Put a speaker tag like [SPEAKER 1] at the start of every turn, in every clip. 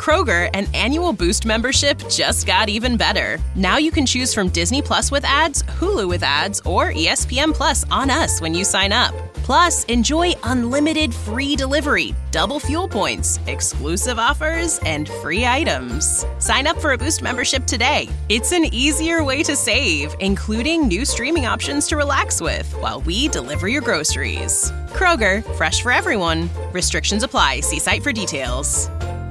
[SPEAKER 1] Kroger, an annual Boost membership just got even better. Now you can choose from Disney Plus with ads, Hulu with ads, or ESPN Plus on us when you sign up. Plus, enjoy unlimited free delivery, double fuel points, exclusive offers, and free items. Sign up for a Boost membership today. It's an easier way to save, including new streaming options to relax with while we deliver your groceries. Kroger, fresh for everyone. Restrictions apply. See site for details.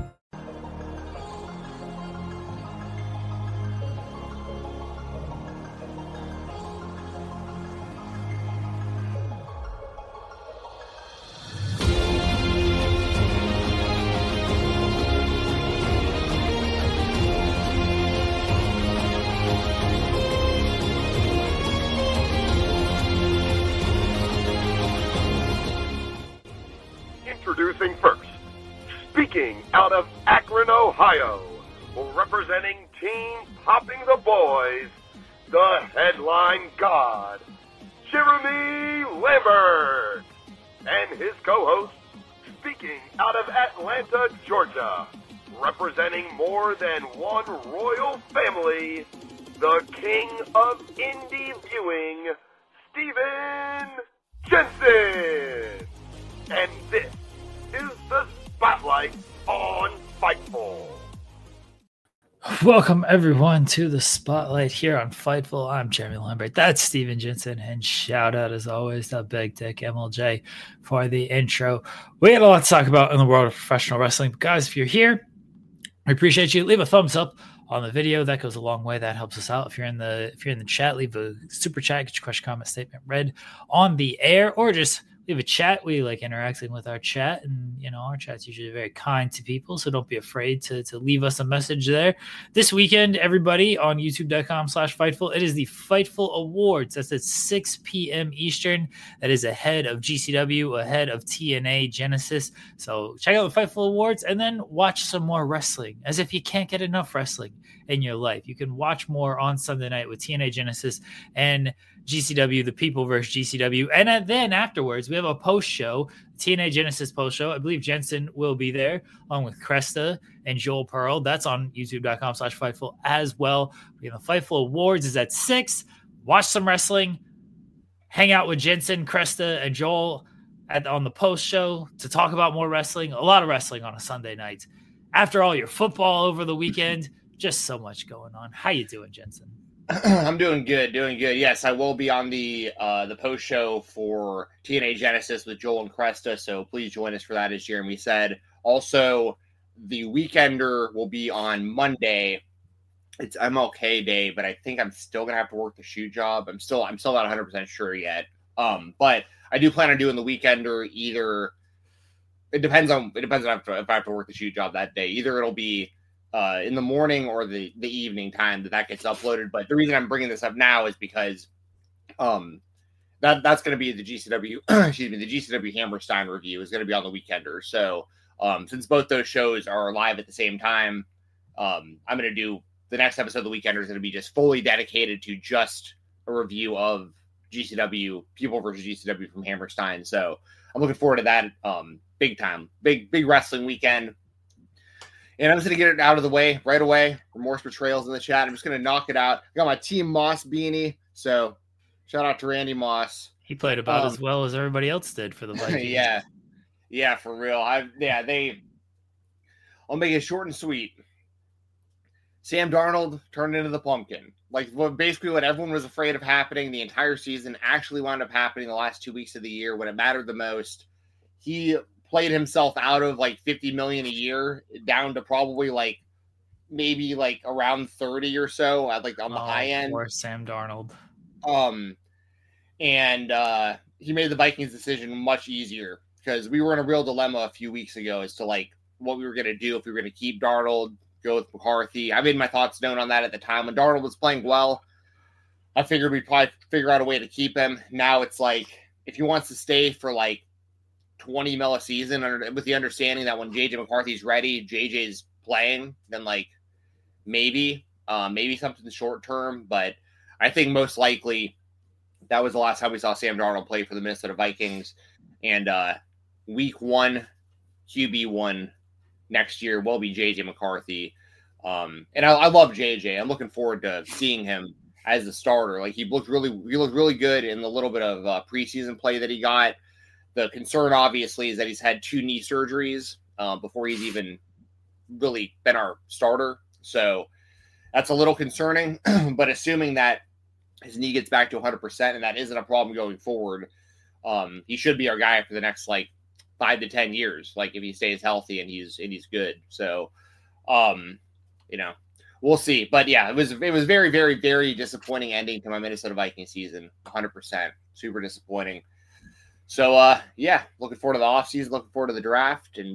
[SPEAKER 2] Introducing first, speaking out of Akron, Ohio, representing Team Popping the Boys, the headline god, Jeremy Lambert, and his co-host, speaking out of Atlanta, Georgia, representing more than one royal family, the king of indie viewing, Steven Jensen. And this is the Spotlight on Fightful.
[SPEAKER 3] Welcome, everyone, to the Spotlight here on Fightful. I'm Jeremy Lambert. That's Steven Jensen. And shout out, as always, to Big Dick MLJ for the intro. We had a lot to talk about in the world of professional wrestling. But guys, if you're here, we appreciate you. Leave a thumbs up on the video. That goes a long way. That helps us out. If you're in the chat, leave a super chat, get your question, comment, statement read on the air, or just leave a chat. We like interacting with our chat, and our chat's usually very kind to people, so don't be afraid to leave us a message there. This weekend, everybody, on youtube.com/Fightful, it is the Fightful Awards. That's at 6 p.m. Eastern. That is ahead of GCW, ahead of TNA Genesis. So check out the Fightful Awards and then watch some more wrestling, as if you can't get enough wrestling in your life. You can watch more on Sunday night with TNA Genesis and GCW, the People vs. GCW. And then afterwards, we have a post-show, TNA Genesis post-show. I believe Jensen will be there, along with Cresta and Joel Pearl. That's on youtube.com/Fightful as well. We have the Fightful Awards is at 6. Watch some wrestling. Hang out with Jensen, Cresta, and Joel on the post-show to talk about more wrestling. A lot of wrestling on a Sunday night. After all your football over the weekend, just so much going on. How you doing, Jensen?
[SPEAKER 4] I'm doing good. Yes, I will be on the post show for TNA Genesis with Joel and Cresta, so please join us for that, as Jeremy said. Also, the Weekender will be on Monday. It's MLK Day, but I think I'm still gonna have to work the shoot job. I'm still not 100% sure yet. But I do plan on doing the Weekender. Either it depends on if I have to work the shoot job that day. Either it'll be in the morning or the evening time that gets uploaded. But the reason I'm bringing this up now is because that's going to be the GCW, the GCW Hammerstein review is going to be on the Weekender. So since both those shows are live at the same time, I'm going to do the next episode of the Weekender is going to be just fully dedicated to just a review of GCW, People vs. GCW from Hammerstein. So I'm looking forward to that big time, big wrestling weekend. And I'm just going to get it out of the way right away. Remorse Betrayals in the chat. I'm just going to knock it out. I got my Team Moss beanie. So shout out to Randy Moss.
[SPEAKER 3] He played about as well as everybody else did for the Vikings.
[SPEAKER 4] Yeah, for real. I'll make it short and sweet. Sam Darnold turned into the pumpkin. Basically what everyone was afraid of happening the entire season actually wound up happening the last 2 weeks of the year when it mattered the most. He played himself out of $50 million a year down to probably maybe around 30 or so on the high end.
[SPEAKER 3] Or Sam Darnold.
[SPEAKER 4] And he made the Vikings decision much easier because we were in a real dilemma a few weeks ago as to what we were going to do, if we were going to keep Darnold, go with McCarthy. I made my thoughts known on that at the time. When Darnold was playing well, I figured we'd probably figure out a way to keep him. Now it's if he wants to stay for 20 mil a season, with the understanding that when JJ McCarthy's ready, JJ's playing, then maybe something short term. But I think most likely that was the last time we saw Sam Darnold play for the Minnesota Vikings. And week 1, QB1 next year will be JJ McCarthy. And I love JJ. I'm looking forward to seeing him as the starter. Like he looked really good in the little bit of preseason play that he got. The concern obviously is that he's had 2 knee surgeries before he's even really been our starter. So that's a little concerning, but assuming that his knee gets back to 100% and that isn't a problem going forward, he should be our guy for the next like 5 to 10 years. Like if he stays healthy and he's good. So, we'll see. But yeah, it was very, very, very disappointing ending to my Minnesota Vikings season. 100%, super disappointing. So looking forward to the offseason, looking forward to the draft, and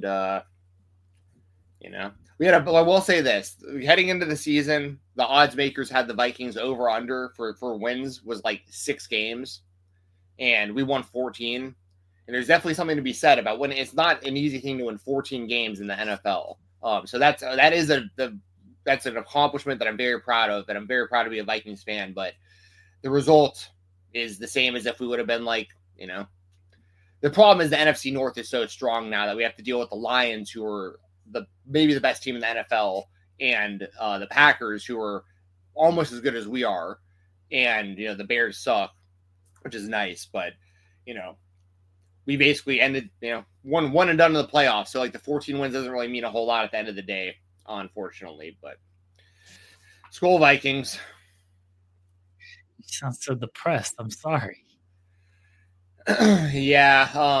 [SPEAKER 4] I will say this: heading into the season, the odds makers had the Vikings over under for wins was like 6 games, and we won 14. And there's definitely something to be said about when it's not an easy thing to win 14 games in the NFL. So that's an accomplishment that I'm very proud of, and I'm very proud to be a Vikings fan. But the result is the same as if we would have been like, the problem is the NFC North is so strong now that we have to deal with the Lions, who are maybe the best team in the NFL, and the Packers, who are almost as good as we are, and the Bears suck, which is nice, but we basically ended one and done in the playoffs, so like the 14 wins doesn't really mean a whole lot at the end of the day, unfortunately. But Skol Vikings.
[SPEAKER 3] You sound so depressed. I'm sorry.
[SPEAKER 4] Yeah,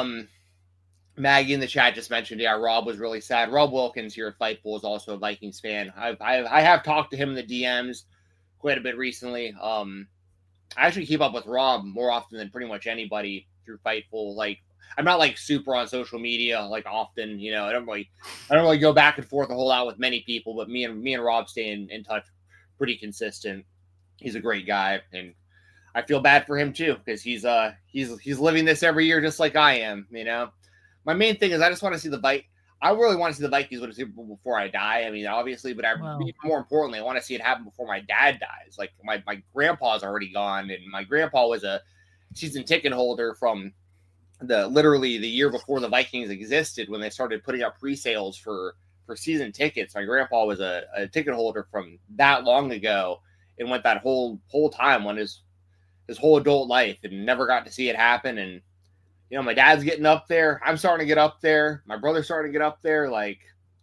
[SPEAKER 4] Maggie in the chat just mentioned, Rob was really sad. Rob Wilkins here at Fightful is also a Vikings fan. I have talked to him in the DMs quite a bit recently. I actually keep up with Rob more often than pretty much anybody through Fightful. Like, I'm not like super on social media like often. I don't really go back and forth a whole lot with many people, but me and Rob stay in touch pretty consistent. He's a great guy, and I feel bad for him too, because he's living this every year just like I am. My main thing is I just want to see I really want to see the Vikings win a Super Bowl before I die. I mean, obviously, but more importantly, I want to see it happen before my dad dies. Like my grandpa's already gone, and my grandpa was a season ticket holder from literally the year before the Vikings existed, when they started putting up pre-sales for season tickets. My grandpa was a ticket holder from that long ago, and went that whole time on his whole adult life, and never got to see it happen. And my dad's getting up there. I'm starting to get up there. My brother's starting to get up there. Like,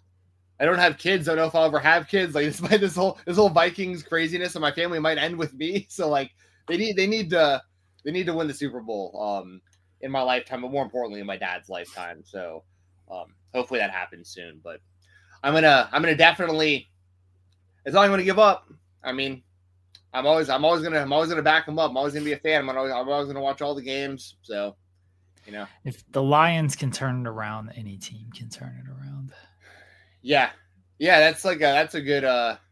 [SPEAKER 4] I don't have kids. I don't know if I'll ever have kids. Like, despite this whole Vikings craziness, and my family might end with me. So like, they need to win the Super Bowl in my lifetime, but more importantly in my dad's lifetime. So hopefully that happens soon. But I'm gonna definitely. It's not going to give up. I mean, I'm always gonna back them up. I'm always gonna be a fan. I'm always gonna watch all the games. So,
[SPEAKER 3] if the Lions can turn it around, any team can turn it around.
[SPEAKER 4] Yeah, that's a good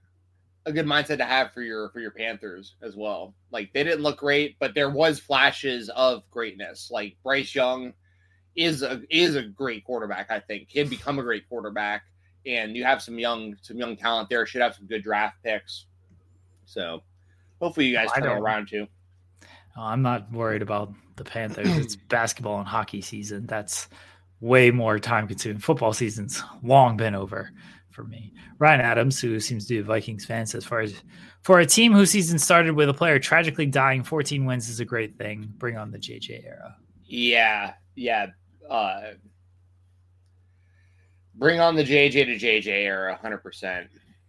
[SPEAKER 4] mindset to have for your Panthers as well. Like, they didn't look great, but there was flashes of greatness. Like, Bryce Young is a great quarterback. I think he'd become a great quarterback, and you have some young talent there. Should have some good draft picks. So hopefully you guys turn it around too.
[SPEAKER 3] I'm not worried about the Panthers. It's basketball and hockey season. That's way more time consuming. Football season's long been over for me. Ryan Adams, who seems to be a Vikings fan, says, for a team whose season started with a player tragically dying, 14 wins is a great thing. Bring on the JJ era.
[SPEAKER 4] Yeah. Bring on the JJ to JJ era, 100%.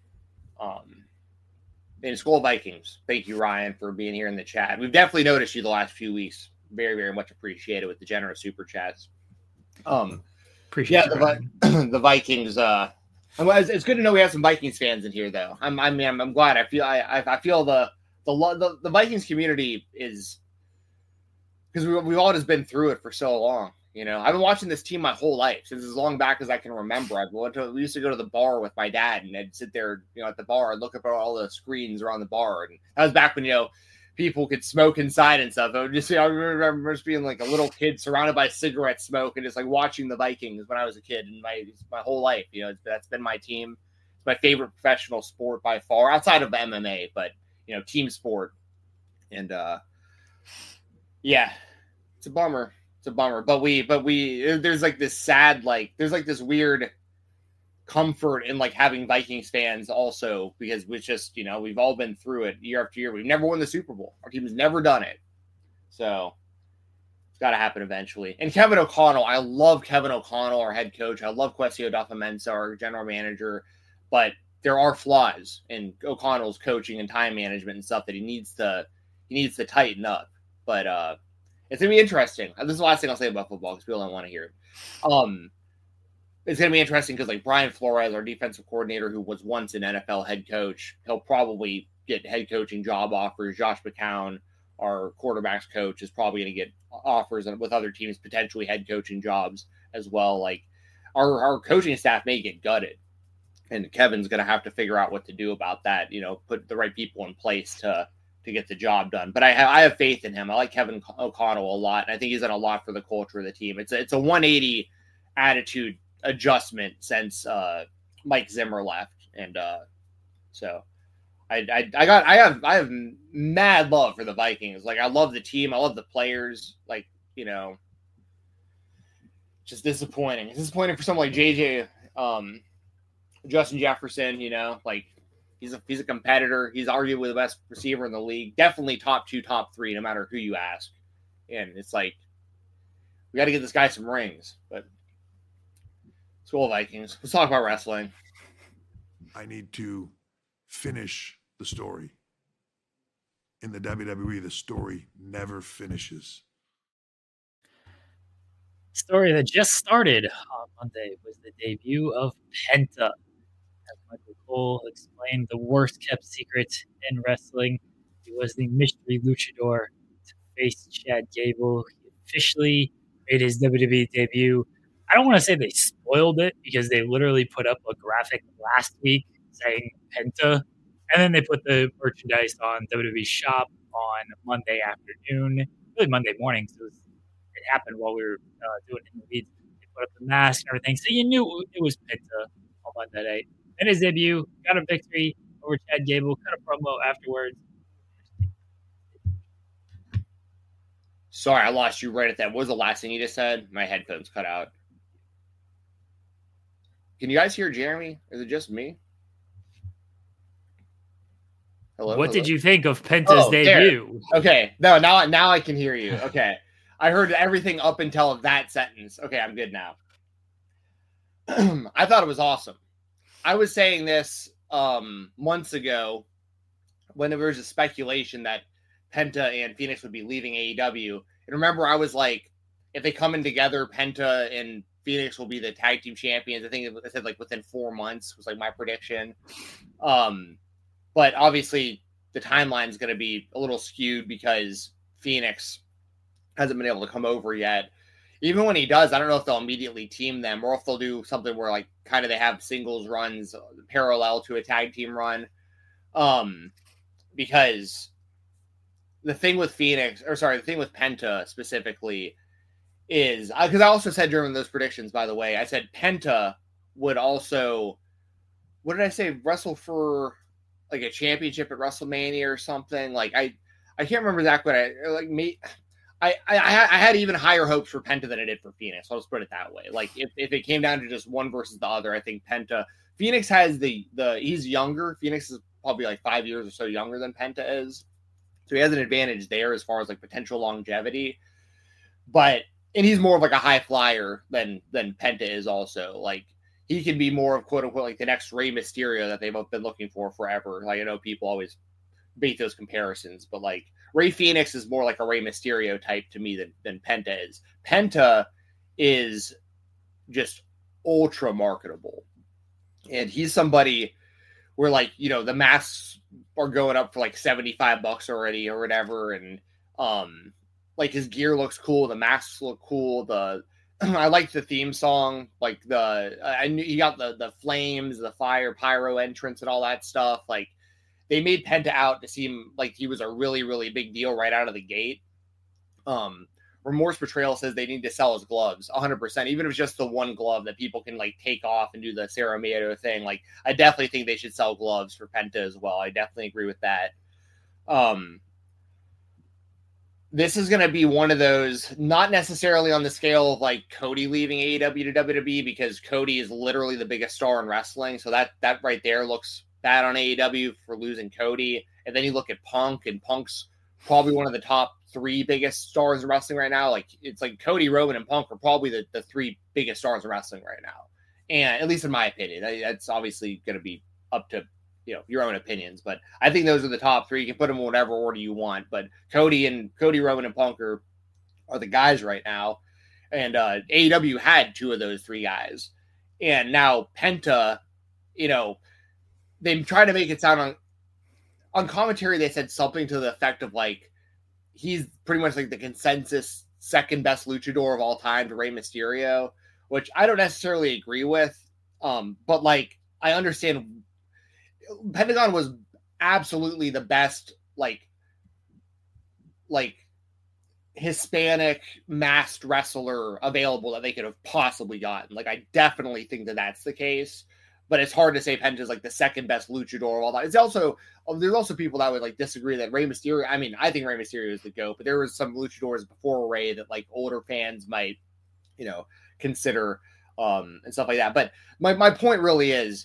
[SPEAKER 4] And Skol Vikings. Thank you, Ryan, for being here in the chat. We've definitely noticed you the last few weeks. Very, very much appreciated with the generous super chats.
[SPEAKER 3] Appreciate
[SPEAKER 4] the Vikings. It's good to know we have some Vikings fans in here, though. I'm glad. I feel the Vikings community is, because we've all just been through it for so long. I've been watching this team my whole life, since as long back as I can remember. We used to go to the bar with my dad, and I'd sit there, at the bar and look up at all the screens around the bar. And that was back when, people could smoke inside and stuff. I remember just being like a little kid surrounded by cigarette smoke and just like watching the Vikings when I was a kid, and my whole life. That's been my team. It's my favorite professional sport by far, outside of MMA, but team sport. And it's a bummer. But we there's like this sad, there's like this weird comfort in like having Vikings fans also, because we just, we've all been through it year after year. We've never won the Super Bowl. Our team has never done it. So it's got to happen eventually. And Kevin O'Connell, I love Kevin O'Connell, our head coach. I love Kwesi Odafe-Mensah, our general manager, but there are flaws in O'Connell's coaching and time management and stuff that he needs to tighten up. But it's going to be interesting. This is the last thing I'll say about football because people don't want to hear it. It's going to be interesting because like Brian Flores, our defensive coordinator, who was once an NFL head coach, he'll probably get head coaching job offers. Josh McCown, our quarterbacks coach, is probably going to get offers with other teams, potentially head coaching jobs as well. Like our coaching staff may get gutted, and Kevin's going to have to figure out what to do about that. Put the right people in place to get the job done. But I have faith in him. I like Kevin O'Connell a lot, and I think he's done a lot for the culture of the team. It's a 180 attitude adjustment since Mike Zimmer left, and so I have mad love for the Vikings. Like I love the team, I love the players. Like just disappointing. It's disappointing for someone like JJ, Justin Jefferson. Like he's a competitor. He's arguably the best receiver in the league. Definitely top 2, top 3, no matter who you ask. And it's like we got to get this guy some rings, but. School Vikings. Let's talk about wrestling.
[SPEAKER 5] I need to finish the story. In the WWE, the story never finishes.
[SPEAKER 3] Story that just started on Monday was the debut of Penta. As Michael Cole explained, the worst kept secret in wrestling. He was the mystery luchador to face Chad Gable. He officially made his WWE debut. I don't want to say they spoiled it because they literally put up a graphic last week saying Penta, and then they put the merchandise on WWE Shop on Monday afternoon, really Monday morning. So it happened while we were doing it in the weeds. They put up the mask and everything, so you knew it was Penta on Monday night. In his debut, got a victory over Chad Gable, cut a promo afterwards.
[SPEAKER 4] Sorry, I lost you right at that. What was the last thing you just said? My headphones cut out. Can you guys hear Jeremy? Is it just me? Hello?
[SPEAKER 3] What did you think of Penta's debut?
[SPEAKER 4] There. Okay. No, now I can hear you. Okay. I heard everything up until that sentence. Okay, I'm good now. I thought it was awesome. I was saying this months ago when there was a speculation that Penta and Phoenix would be leaving AEW. And remember, I was like, if they come in together, Penta and Phoenix will be the tag team champions. I think I said like within 4 months was like my prediction. But obviously the timeline is going to be a little skewed because Phoenix hasn't been able to come over yet. Even when he does, I don't know if they'll immediately team them or if they'll do something where like kind of they have singles runs parallel to a tag team run. Because the thing with Penta specifically is because I also said during those predictions, by the way, I said Penta would also, what did I say? Wrestle for like a championship at WrestleMania or something. Like I can't remember exactly what I had even higher hopes for Penta than I did for Phoenix. I'll just put it that way. Like if it came down to just one versus the other, I think Phoenix has he's younger. Phoenix is probably like 5 years or so younger than Penta is. So he has an advantage there as far as like potential longevity. And he's more of like a high flyer than Penta is also. Like he can be more of quote unquote like the next Rey Mysterio that they've been looking for forever. Like I know people always make those comparisons, but like Rey Fenix is more like a Rey Mysterio type to me than Penta is. Penta is just ultra marketable. And he's somebody where like, the masks are going up for like $75 already or whatever. And like his gear looks cool. The masks look cool. I like the theme song. Like I knew he got the flames, the fire, pyro entrance and all that stuff. Like they made Penta out to seem like he was a really, really big deal right out of the gate. Remorse Betrayal says they need to sell his gloves 100%, even if it's just the one glove that people can like take off and do the Cerro Miedo thing. Like I definitely think they should sell gloves for Penta as well. I definitely agree with that. this is going to be one of those, not necessarily on the scale of like Cody leaving AEW to WWE, because Cody is literally the biggest star in wrestling. So that right there looks bad on AEW for losing Cody. And then you look at Punk, and Punk's probably one of the top 3 biggest stars in wrestling right now. Like, it's like Cody, Roman, and Punk are probably the 3 biggest stars in wrestling right now. And at least in my opinion, that's obviously going to be up to, your own opinions, but I think those are the top 3. You can put them in whatever order you want, but Cody, Roman, and Punk are the guys right now. And AEW had 2 of those 3 guys. And now Penta, they try to make it sound on commentary. They said something to the effect of like, he's pretty much like the consensus second best luchador of all time to Rey Mysterio, which I don't necessarily agree with. But like, I understand Pentagon was absolutely the best, like Hispanic masked wrestler available that they could have possibly gotten. Like, I definitely think that that's the case, but it's hard to say Penta's like the second best luchador of all that. There's also people that would like disagree that Rey Mysterio. I mean, I think Rey Mysterio is the GOAT, but there was some luchadors before Rey that like older fans might, consider and stuff like that. But my point really is,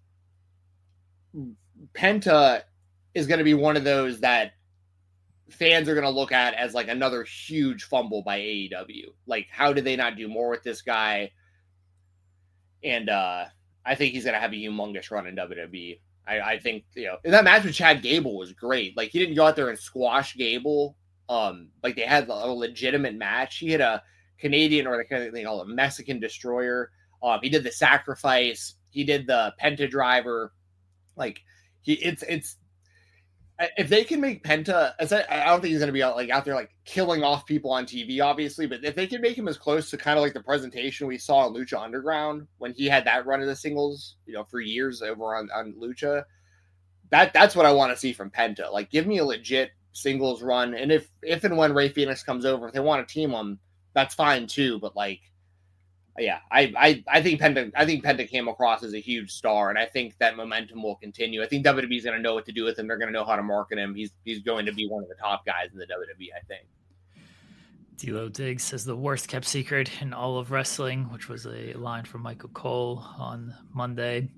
[SPEAKER 4] Penta is going to be one of those that fans are going to look at as like another huge fumble by AEW. Like, how did they not do more with this guy? And I think he's going to have a humongous run in WWE. I think, and that match with Chad Gable was great. Like, he didn't go out there and squash Gable. Like, they had a legitimate match. He had a Canadian, or they call it a Mexican destroyer. He did the sacrifice. He did the Penta driver. Like, it's if they can make Penta, I don't think he's going to be out there like killing off people on TV, obviously, but if they can make him as close to kind of like the presentation we saw in Lucha Underground when he had that run of the singles, for years over on Lucha, that's what I want to see from Penta. Like, give me a legit singles run, and if and when Rey Fénix comes over, if they want to team him, that's fine too. But like, yeah, I think Penta came across as a huge star, and I think that momentum will continue. I think WWE's going to know what to do with him. They're going to know how to market him. He's going to be one of the top guys in the WWE, I think.
[SPEAKER 3] D'Lo Diggs says the worst kept secret in all of wrestling, which was a line from Michael Cole on Monday.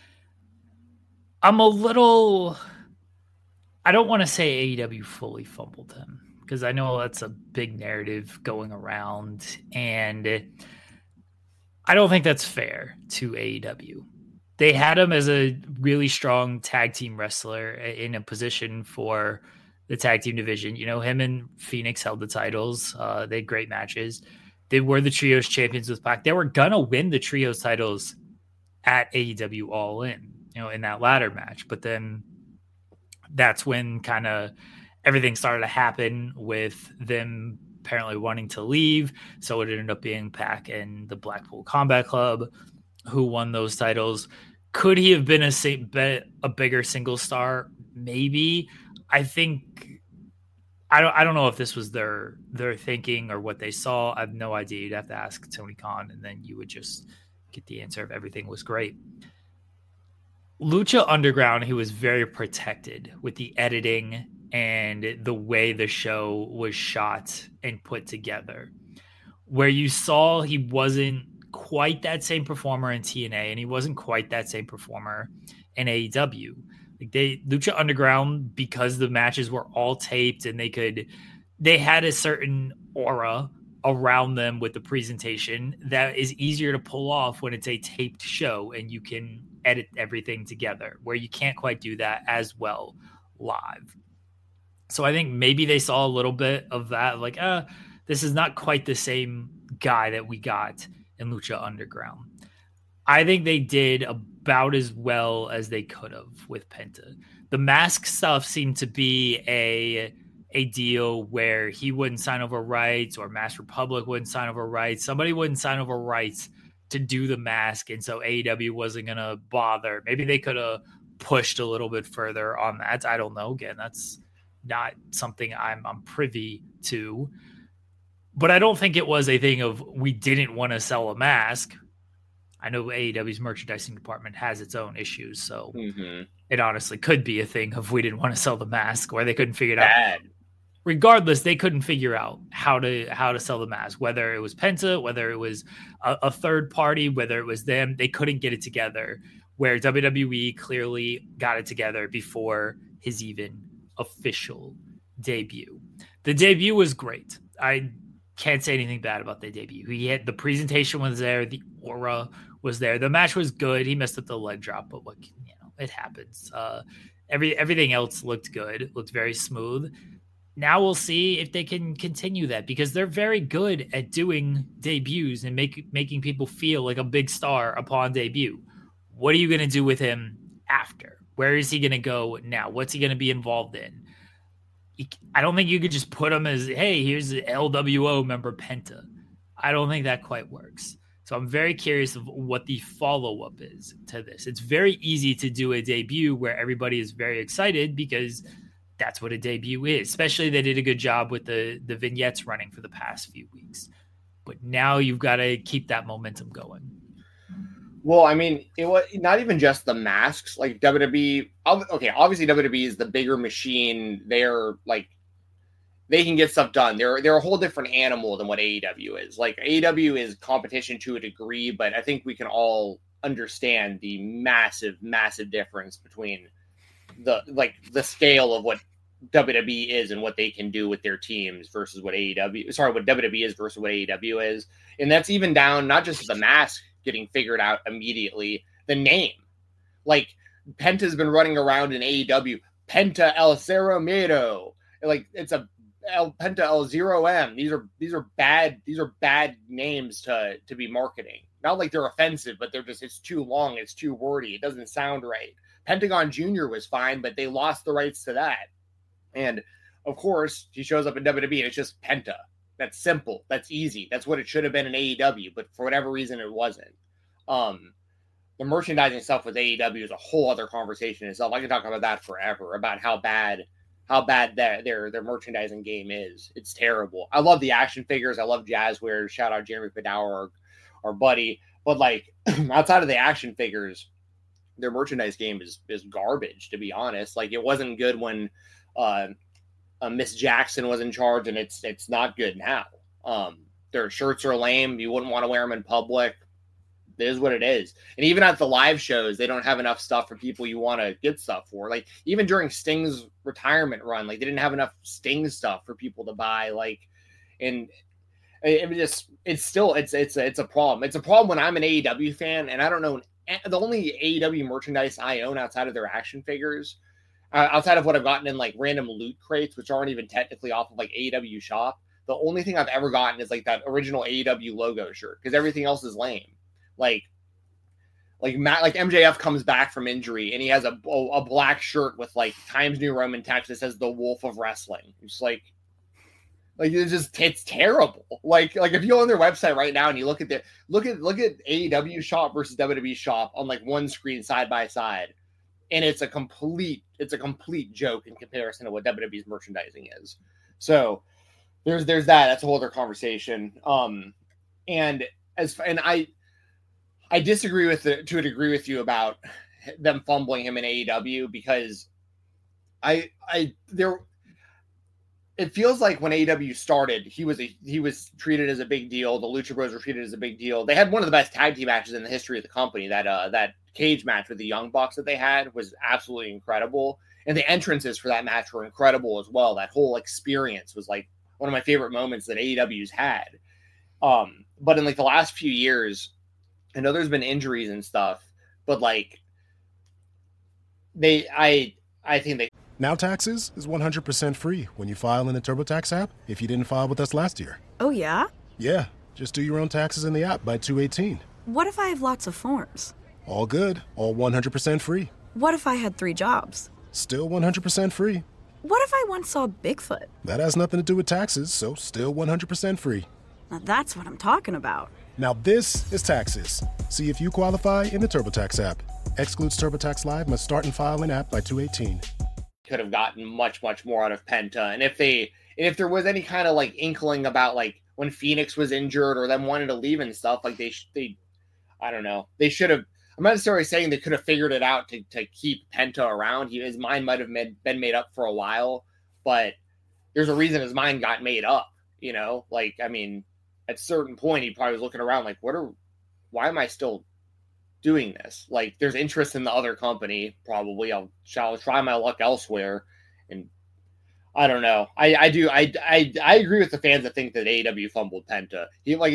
[SPEAKER 3] I don't want to say AEW fully fumbled him, because I know that's a big narrative going around, and I don't think that's fair to AEW. They had him as a really strong tag team wrestler in a position for the tag team division. Him and Phoenix held the titles. They had great matches. They were the Trios champions with Pac. They were going to win the Trios titles at AEW All In, in that ladder match. But then that's when kind of everything started to happen with them apparently wanting to leave. So it ended up being Pac and the Blackpool Combat Club who won those titles. Could he have been a bigger single star? Maybe. I think I don't know if this was their thinking or what they saw. I have no idea. You'd have to ask Tony Khan, and then you would just get the answer if everything was great. Lucha Underground, he was very protected with the editing and the way the show was shot and put together, where you saw he wasn't quite that same performer in TNA, and he wasn't quite that same performer in AEW. Like, Lucha Underground, because the matches were all taped and they had a certain aura around them with the presentation that is easier to pull off when it's a taped show and you can edit everything together, where you can't quite do that as well live. So I think maybe they saw a little bit of that, like, this is not quite the same guy that we got in Lucha Underground. I think they did about as well as they could have with Penta. The mask stuff seemed to be a deal where he wouldn't sign over rights, or Mask Republic wouldn't sign over rights. Somebody wouldn't sign over rights to do the mask, and so AEW wasn't going to bother. Maybe they could have pushed a little bit further on that. I don't know. Again, that's not something I'm privy to. But I don't think it was a thing of we didn't want to sell a mask. I know AEW's merchandising department has its own issues, so it honestly could be a thing of we didn't want to sell the mask, or they couldn't figure it out. regardless, they couldn't figure out how to sell the mask, whether it was Penta, whether it was a third party, whether it was them. They couldn't get it together, where WWE clearly got it together before his even official debut. The debut was great. I can't say anything bad about the debut. He had the presentation was there, the aura was there. The match was good. He messed up the leg drop, but what, it happens. Everything else looked good. It looked very smooth. Now we'll see if they can continue that, because they're very good at doing debuts and making people feel like a big star upon debut. What are you going to do with him after? Where is he going to go now? What's he going to be involved in? I don't think you could just put him as, hey, here's the LWO member Penta. I don't think that quite works. So I'm very curious of what the follow-up is to this. It's very easy to do a debut where everybody is very excited, because that's what a debut is. Especially they did a good job with the vignettes running for the past few weeks. But now you've got to keep that momentum going.
[SPEAKER 4] Well, I mean, it was not even just the masks. Like WWE, okay, obviously WWE is the bigger machine. They're like, they can get stuff done. They're a whole different animal than what AEW is. Like AEW is competition to a degree, but I think we can all understand the massive, massive difference between the scale of what WWE is and what they can do with their teams versus what WWE is versus what AEW is. And that's even down, not just the mask getting figured out immediately, the name. Like Penta's been running around in AEW, Penta El Cero Miedo. Like it's a Penta El Zero M. These are bad names to be marketing. Not like they're offensive, but it's too long, it's too wordy, it doesn't sound right. Pentagon Jr. was fine, but they lost the rights to that. And of course, he shows up in WWE and it's just Penta. That's simple. That's easy. That's what it should have been in AEW, but for whatever reason, it wasn't. The merchandising stuff with AEW is a whole other conversation itself. I can talk about that forever, about how bad their merchandising game is. It's terrible. I love the action figures. I love Jazzware. Shout out Jeremy Padawa, our buddy. But like outside of the action figures, their merchandise game is garbage, to be honest. Like it wasn't good when Miss Jackson was in charge, and it's not good now. Their shirts are lame. You wouldn't want to wear them in public. It is what it is. And even at the live shows, they don't have enough stuff for people you want to get stuff for. Like even during Sting's retirement run, like they didn't have enough Sting stuff for people to buy. Like, and it's a problem. It's a problem when I'm an AEW fan, and I don't know, the only AEW merchandise I own outside of their action figures, outside of what I've gotten in like random loot crates, which aren't even technically off of like AEW shop, the only thing I've ever gotten is like that original AEW logo shirt, because everything else is lame. Like MJF comes back from injury and he has a black shirt with like Times New Roman text that says the Wolf of Wrestling. It's like it's terrible. Like if you go on their website right now and you look at AEW shop versus WWE shop on like one screen side by side, and it's a complete joke in comparison to what WWE's merchandising is. So there's that. That's a whole other conversation. I disagree to a degree with you about them fumbling him in AEW, because it feels like when AEW started, he was treated as a big deal. The Lucha Bros were treated as a big deal. They had one of the best tag team matches in the history of the company. That cage match with the Young Bucks that they had was absolutely incredible. And the entrances for that match were incredible as well. That whole experience was like one of my favorite moments that AEW's had. But in like the last few years, I know there's been injuries and stuff, but like I think they.
[SPEAKER 6] Now Taxes is 100% free when you file in the TurboTax app if you didn't file with us last year.
[SPEAKER 7] Oh, yeah?
[SPEAKER 6] Yeah, just do your own taxes in the app by 2/18.
[SPEAKER 7] What if I have lots of forms?
[SPEAKER 6] All good, all 100% free.
[SPEAKER 7] What if I had 3 jobs?
[SPEAKER 6] Still 100% free.
[SPEAKER 7] What if I once saw Bigfoot?
[SPEAKER 6] That has nothing to do with taxes, so still 100% free.
[SPEAKER 7] Now that's what I'm talking about.
[SPEAKER 6] Now this is Taxes. See if you qualify in the TurboTax app. Excludes TurboTax Live, must start and file in app by 2/18.
[SPEAKER 4] Could have gotten much, much more out of Penta. And if there was any kind of like inkling about like when Phoenix was injured or them wanting to leave and stuff, like they I don't know. They should have. I'm not necessarily saying they could have figured it out to keep Penta around. His mind might have been made up for a while, but there's a reason his mind got made up, you know? Like, I mean, at a certain point, he probably was looking around like, why am I still doing this? Like, there's interest in the other company, probably. I'll try my luck elsewhere. And I don't know. I agree with the fans that think that AEW fumbled Penta.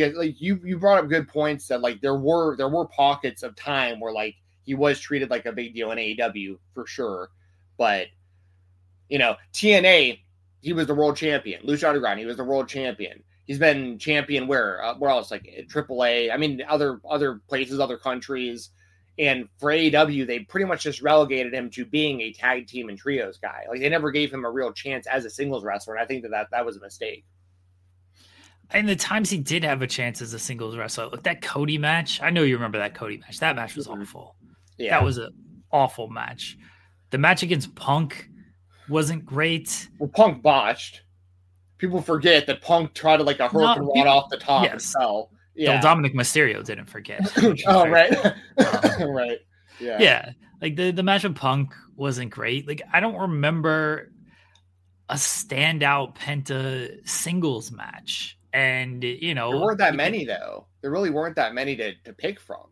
[SPEAKER 4] You brought up good points that like there were pockets of time where like he was treated like a big deal in AEW for sure. But you know, TNA, he was the world champion. Lucha Underground, he was the world champion. He's been champion where else? Like AAA. I mean, other places, other countries. And for AEW, they pretty much just relegated him to being a tag team and trios guy. Like they never gave him a real chance as a singles wrestler. And I think that was a mistake.
[SPEAKER 3] And the times he did have a chance as a singles wrestler, like that Cody match. I know you remember that Cody match. That match was awful. Yeah. That was an awful match. The match against Punk wasn't great.
[SPEAKER 4] Well, Punk botched. People forget that Punk tried to like a hurricane rod off the top and fell. Yeah,
[SPEAKER 3] well, Dominic Mysterio didn't forget.
[SPEAKER 4] Oh, right. Right. Yeah.
[SPEAKER 3] Yeah. Like the match with Punk wasn't great. Like I don't remember a standout Penta singles match. And, you know,
[SPEAKER 4] there weren't that many, though. There really weren't that many to pick from.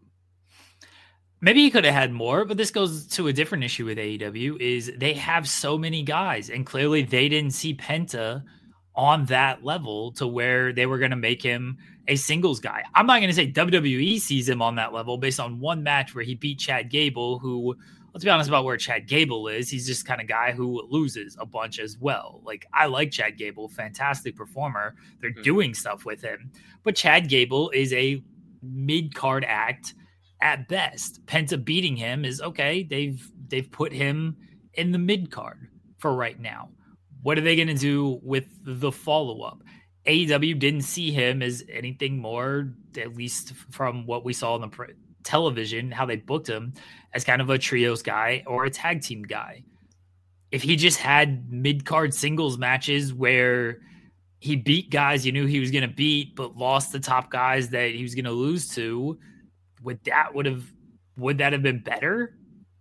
[SPEAKER 3] Maybe he could have had more, but this goes to a different issue with AEW is they have so many guys. And clearly they didn't see Penta on that level to where they were going to make him a singles guy. I'm not going to say WWE sees him on that level based on one match where he beat Chad Gable, who, let's be honest about where Chad Gable is. He's just kind of guy who loses a bunch as well. Like I like Chad Gable, fantastic performer. They're doing stuff with him, but Chad Gable is a mid-card act at best. Penta beating him is okay. They've put him in the mid-card for right now. What are they going to do with the follow-up? AEW didn't see him as anything more, at least from what we saw on the television, how they booked him, as kind of a trios guy or a tag team guy. If he just had mid-card singles matches where he beat guys you knew he was going to beat, but lost the top guys that he was going to lose to, would that have been better?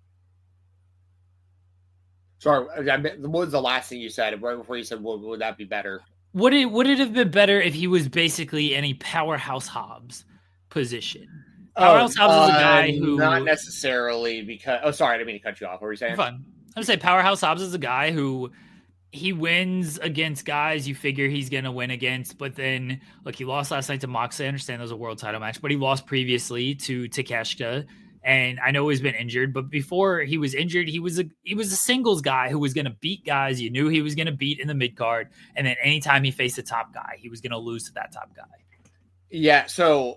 [SPEAKER 4] Sorry, what was the last thing you said right before you said, would that be better?
[SPEAKER 3] Would it have been better if he was basically in a Powerhouse Hobbs position? Powerhouse Hobbs is a guy who...
[SPEAKER 4] Not necessarily because... Oh, sorry, I didn't mean to cut you off. What were you saying?
[SPEAKER 3] Fun. I would say Powerhouse Hobbs is a guy who he wins against guys you figure he's going to win against, but then, look, he lost last night to Moxley. I understand that was a world title match, but he lost previously to Takeshita. And I know he's been injured, but before he was injured, he was a singles guy who was going to beat guys you knew he was going to beat in the mid card, and then anytime he faced a top guy, he was going to lose to that top guy.
[SPEAKER 4] Yeah. So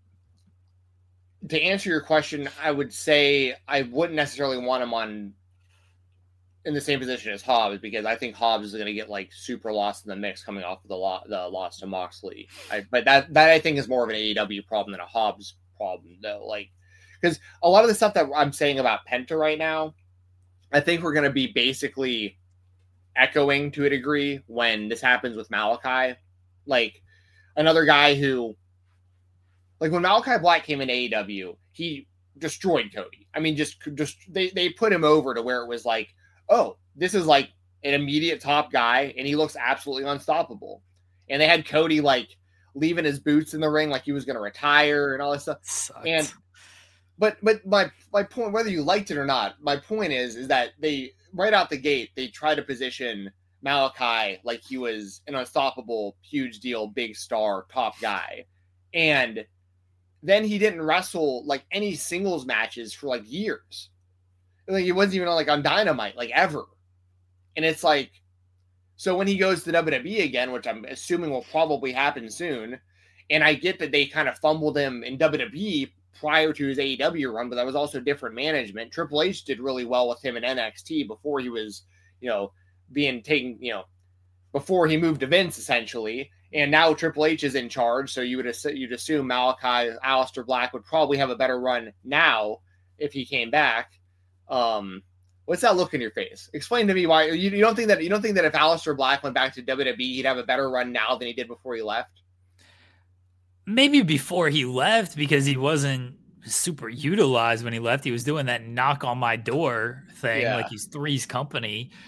[SPEAKER 4] to answer your question, I would say I wouldn't necessarily want him in the same position as Hobbs because I think Hobbs is going to get like super lost in the mix coming off of the loss to Moxley. But that I think is more of an AEW problem than a Hobbs problem, though. Like. Because a lot of the stuff that I'm saying about Penta right now, I think we're going to be basically echoing to a degree when this happens with Malachi. Like, another guy who, like, when Malachi Black came in AEW, he destroyed Cody. I mean, just they put him over to where it was like, oh, this is like an immediate top guy, and he looks absolutely unstoppable. And they had Cody, like, leaving his boots in the ring like he was going to retire and all this stuff.
[SPEAKER 3] Sucked.
[SPEAKER 4] And But my point, whether you liked it or not, my point is that they right out the gate they try to position Malachi like he was an unstoppable, huge deal, big star, top guy, and then he didn't wrestle like any singles matches for like years. Like he wasn't even on Dynamite like ever, and it's like so when he goes to WWE again, which I'm assuming will probably happen soon, and I get that they kind of fumbled him in WWE. Prior to his AEW run, but that was also different management. Triple H did really well with him in NXT before he was, being taken, before he moved to Vince essentially. And now Triple H is in charge, so you'd assume Malachi, Aleister Black would probably have a better run now if he came back. What's that look in your face? Explain to me why you don't think that if Aleister Black went back to WWE, he'd have a better run now than he did before he left.
[SPEAKER 3] Maybe before he left because he wasn't super utilized when he left. He was doing that knock on my door thing like he's Three's company.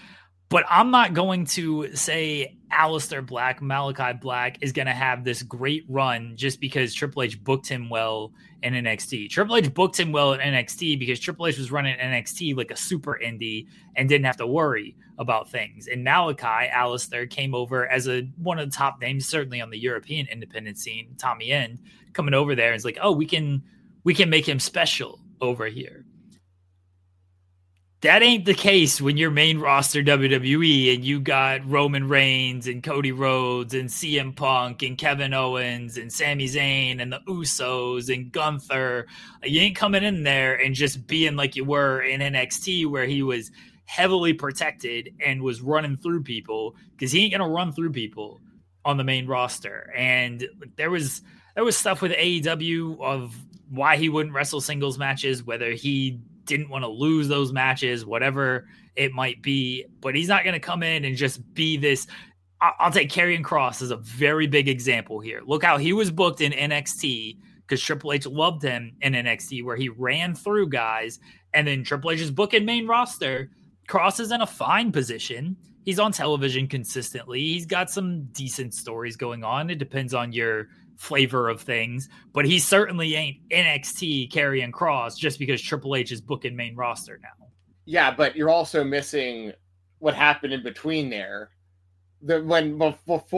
[SPEAKER 3] But I'm not going to say Aleister Black, Malachi Black is going to have this great run just because Triple H booked him well in NXT. Triple H booked him well in NXT because Triple H was running NXT like a super indie and didn't have to worry about things. And Malachi, Aleister, came over as one of the top names, certainly on the European independent scene. Tommy End coming over there and is like, oh, we can make him special over here. That ain't the case when you're main roster WWE and you got Roman Reigns and Cody Rhodes and CM Punk and Kevin Owens and Sami Zayn and the Usos and Gunther. You ain't coming in there and just being like you were in NXT where he was heavily protected and was running through people, because he ain't going to run through people on the main roster. And there was stuff with AEW of why he wouldn't wrestle singles matches, whether he didn't want to lose those matches, whatever it might be, but he's not going to come in and just be this. I'll take Karrion Kross as a very big example here. Look how he was booked in NXT because Triple H loved him in NXT, where he ran through guys, and then Triple H is booking main roster. Kross is in a fine position. He's on television consistently. He's got some decent stories going on. It depends on your flavor of things, but he certainly ain't NXT Karrion Kross just because Triple H is booking main roster now.
[SPEAKER 4] Yeah, but you're also missing what happened in between there. Karrion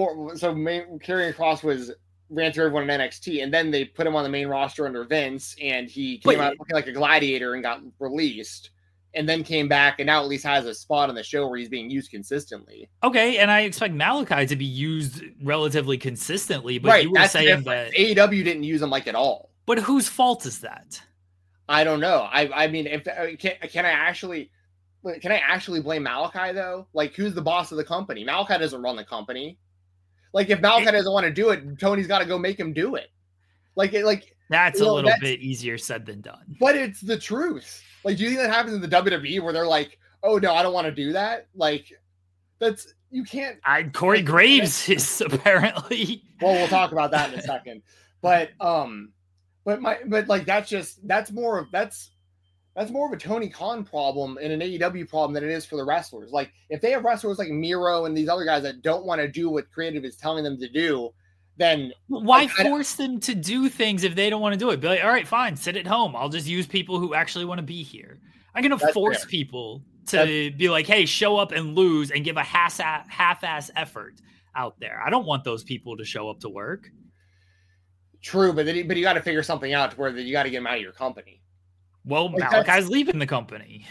[SPEAKER 4] Kross ran through everyone in NXT, and then they put him on the main roster under Vince, and he came out looking like a gladiator and got released, and then came back and now at least has a spot on the show where he's being used consistently.
[SPEAKER 3] Okay, and I expect Malachi to be used relatively consistently, but you were saying that
[SPEAKER 4] AEW didn't use him like at all.
[SPEAKER 3] But whose fault is that?
[SPEAKER 4] I don't know. I mean, if can I actually blame Malachi though? Like, who's the boss of the company? Malachi doesn't run the company. Like, if Malachi doesn't want to do it, Tony's got to go make him do it. Like
[SPEAKER 3] that's a little bit easier said than done.
[SPEAKER 4] But it's the truth. Like, do you think that happens in the WWE where they're like, oh, no, I don't want to do that? Like, you can't.
[SPEAKER 3] Corey Graves is apparently.
[SPEAKER 4] Well, we'll talk about that in a second. But like, that's more of a Tony Khan problem and an AEW problem than it is for the wrestlers. Like, if they have wrestlers like Miro and these other guys that don't want to do what creative is telling them to do, then
[SPEAKER 3] why force them to do things if they don't want to do it? Be like, all right, fine, sit at home. I'll just use people who actually want to be here. I'm going to force people to be like, hey, show up and lose and give a half-ass effort out there. I don't want those people to show up to work.
[SPEAKER 4] True, but you got to figure something out to where you got to get them out of your company.
[SPEAKER 3] Well, like, Malachi's leaving the company.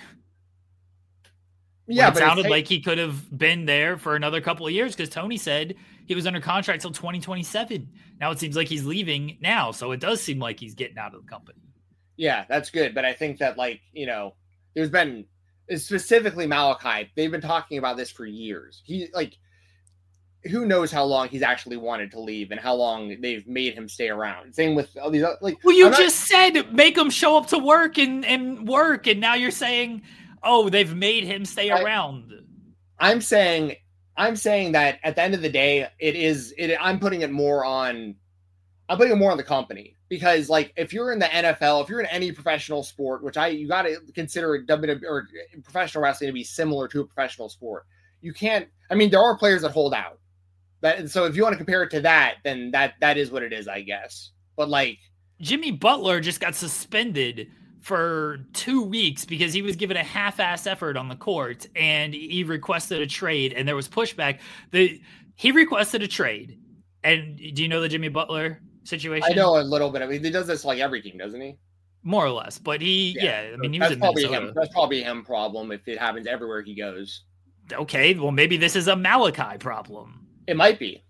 [SPEAKER 4] Yeah,
[SPEAKER 3] it sounded like he could have been there for another couple of years because Tony said he was under contract till 2027. Now it seems like he's leaving now, so it does seem like he's getting out of the company.
[SPEAKER 4] Yeah, that's good, but I think that, like, you know, there's been specifically Malachi. They've been talking about this for years. He, like, who knows how long he's actually wanted to leave and how long they've made him stay around. Same with all these, like.
[SPEAKER 3] Well, you just said make him show up to work and work, and now you're saying, oh, they've made him stay around.
[SPEAKER 4] I'm saying that at the end of the day, I'm putting it more on the company, because, like, if you're in the NFL, if you're in any professional sport, which you got to consider WWE or professional wrestling to be similar to a professional sport, you can't. I mean, there are players that hold out. So if you want to compare it to that, then that is what it is, I guess. But, like,
[SPEAKER 3] Jimmy Butler just got suspended for 2 weeks because he was given a half-ass effort on the court, and he requested a trade, and there was pushback. He requested a trade. And do you know the Jimmy Butler situation?
[SPEAKER 4] I know a little bit. I mean, he does this like every team, doesn't he?
[SPEAKER 3] More or less. But I mean, he was in
[SPEAKER 4] Minnesota. That's probably him problem if it happens everywhere he goes.
[SPEAKER 3] Okay, well, maybe this is a Malachi problem.
[SPEAKER 4] It might be.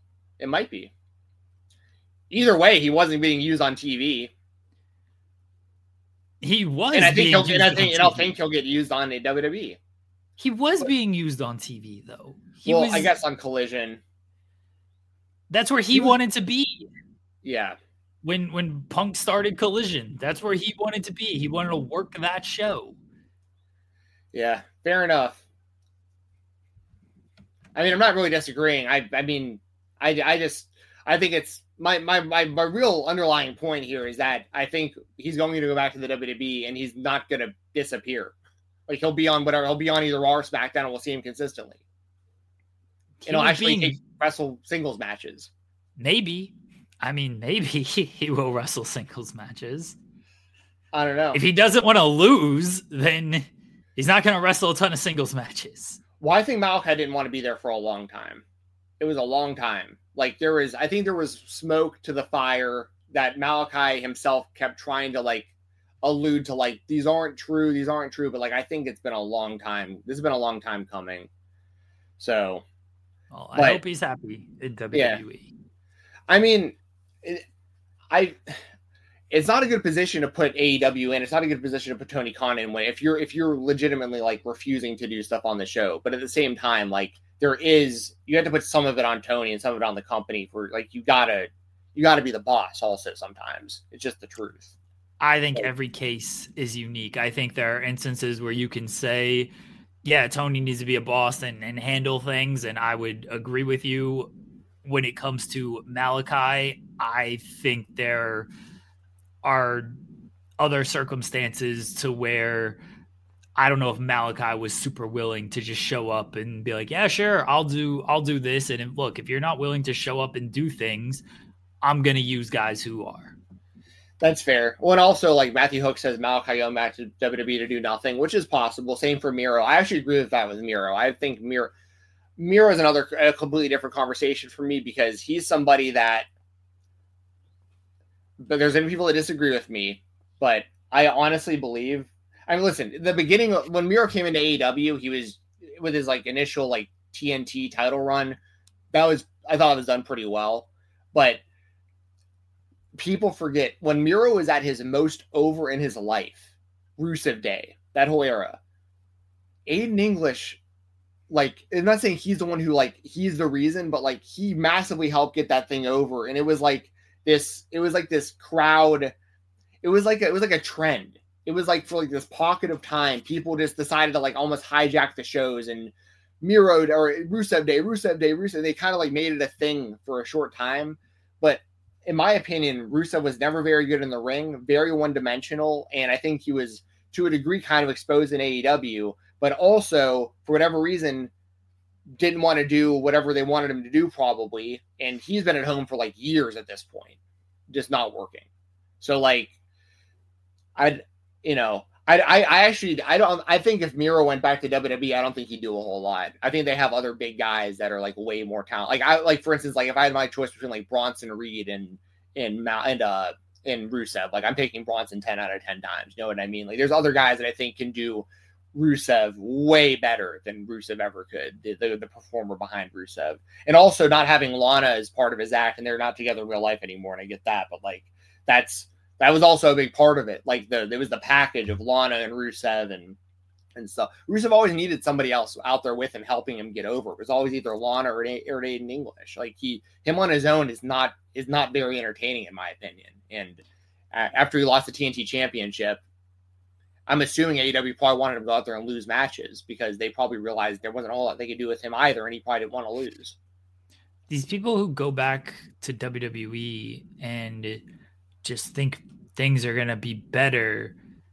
[SPEAKER 4] Either way, he wasn't being used on TV.
[SPEAKER 3] He was,
[SPEAKER 4] and I think he'll get used on a WWE.
[SPEAKER 3] He was being used on TV, though.
[SPEAKER 4] I guess on Collision.
[SPEAKER 3] That's where he wanted to be.
[SPEAKER 4] Yeah.
[SPEAKER 3] When Punk started Collision, that's where he wanted to be. He wanted to work that show.
[SPEAKER 4] Yeah, fair enough. I mean, I'm not really disagreeing. I think it's my real underlying point here is that I think he's going to go back to the WWE and he's not going to disappear. Like, he'll be on either Raw or SmackDown and we'll see him consistently. And he'll actually wrestle singles matches.
[SPEAKER 3] Maybe. I mean, maybe he will wrestle singles matches.
[SPEAKER 4] I don't know.
[SPEAKER 3] If he doesn't want to lose, then he's not going to wrestle a ton of singles matches.
[SPEAKER 4] Well, I think Malachi didn't want to be there for a long time. It was a long time. Like I think there was smoke to the fire that Malachi himself kept trying to like allude to, like, these aren't true. But like, I think it's been a long time. This has been a long time coming. So,
[SPEAKER 3] well, I hope he's happy in WWE.
[SPEAKER 4] Yeah. I mean, it's not a good position to put AEW in. It's not a good position to put Tony Khan in if you're legitimately like refusing to do stuff on the show. But at the same time, like you have to put some of it on Tony and some of it on the company for like, you gotta be the boss also sometimes. It's just the truth.
[SPEAKER 3] I think every case is unique. I think there are instances where you can say, yeah, Tony needs to be a boss and handle things. And I would agree with you. When it comes to Malachi, I think there are other circumstances to where I don't know if Malachi was super willing to just show up and be like, yeah, sure, I'll do this. And look, if you're not willing to show up and do things, I'm going to use guys who are.
[SPEAKER 4] That's fair. Well, and also, like Matthew Hook says, Malachi going back to WWE to do nothing, which is possible. Same for Miro. I actually agree with that with Miro. I think Miro is a completely different conversation for me because he's somebody that, but there's any people that disagree with me, but I honestly believe, I mean, listen, the beginning, when Miro came into AEW, he was with his like initial like TNT title run. I thought it was done pretty well, but people forget when Miro was at his most over in his life, Rusev Day, that whole era, Aiden English, like, I'm not saying he's the one who, like, he's the reason, but like he massively helped get that thing over. And it was like this crowd. It was like a trend. It was like for like this pocket of time, people just decided to like almost hijack the shows, and Miro or Rusev Day, they kind of like made it a thing for a short time. But in my opinion, Rusev was never very good in the ring, very one-dimensional, and I think he was, to a degree, kind of exposed in AEW, but also, for whatever reason, didn't want to do whatever they wanted him to do, probably, and he's been at home for, like, years at this point, just not working. So, like, I think if Miro went back to WWE, I don't think he'd do a whole lot. I think they have other big guys that are like way more talented. For instance, like if I had my choice between like Bronson Reed and Rusev, like I'm taking Bronson 10 out of 10 times. You know what I mean? Like there's other guys that I think can do Rusev way better than Rusev ever could. The performer behind Rusev, and also not having Lana as part of his act, and they're not together in real life anymore. And I get that, but like that was also a big part of it. Like there was the package of Lana and Rusev and stuff. Rusev always needed somebody else out there with him, helping him get over. It was always either Lana or Aiden English. Like him on his own is not very entertaining in my opinion. And after he lost the TNT Championship, I'm assuming AEW probably wanted him to go out there and lose matches because they probably realized there wasn't a whole lot they could do with him either, and he probably didn't want to lose.
[SPEAKER 3] These people who go back to WWE and just think things are going to be better,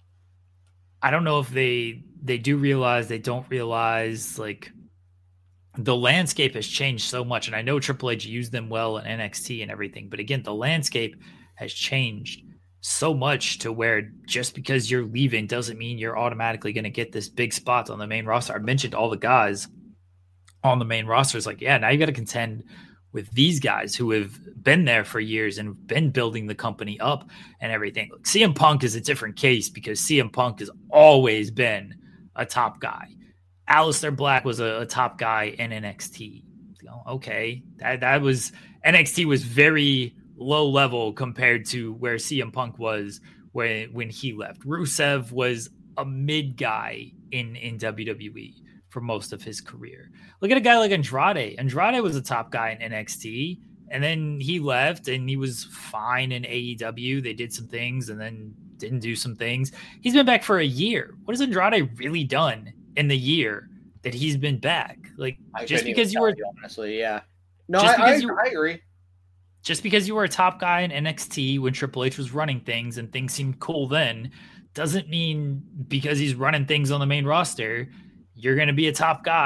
[SPEAKER 3] I don't know if they do realize, they don't realize, like, the landscape has changed so much. And I know Triple H used them well in NXT and everything, but again, the landscape has changed so much to where just because you're leaving doesn't mean you're automatically going to get this big spot on the main roster. I mentioned all the guys on the main roster. It's like, yeah, now you got to contend with these guys who have been there for years and been building the company up and everything. Like, CM Punk is a different case because CM Punk has always been a top guy. Aleister Black was a top guy in NXT. Okay, that was, NXT was very low level compared to where CM Punk was when he left. Rusev was a mid guy in WWE for most of his career. Look at a guy like Andrade. Andrade was a top guy in NXT, and then he left, and he was fine in AEW. They did some things and then didn't do some things. He's been back for a year. What has Andrade really done in the year that he's been back? Like, just because you were,
[SPEAKER 4] honestly, yeah. No, I agree.
[SPEAKER 3] Just because you were a top guy in NXT when Triple H was running things and things seemed cool then, doesn't mean because he's running things on the main roster, you're going to be a top guy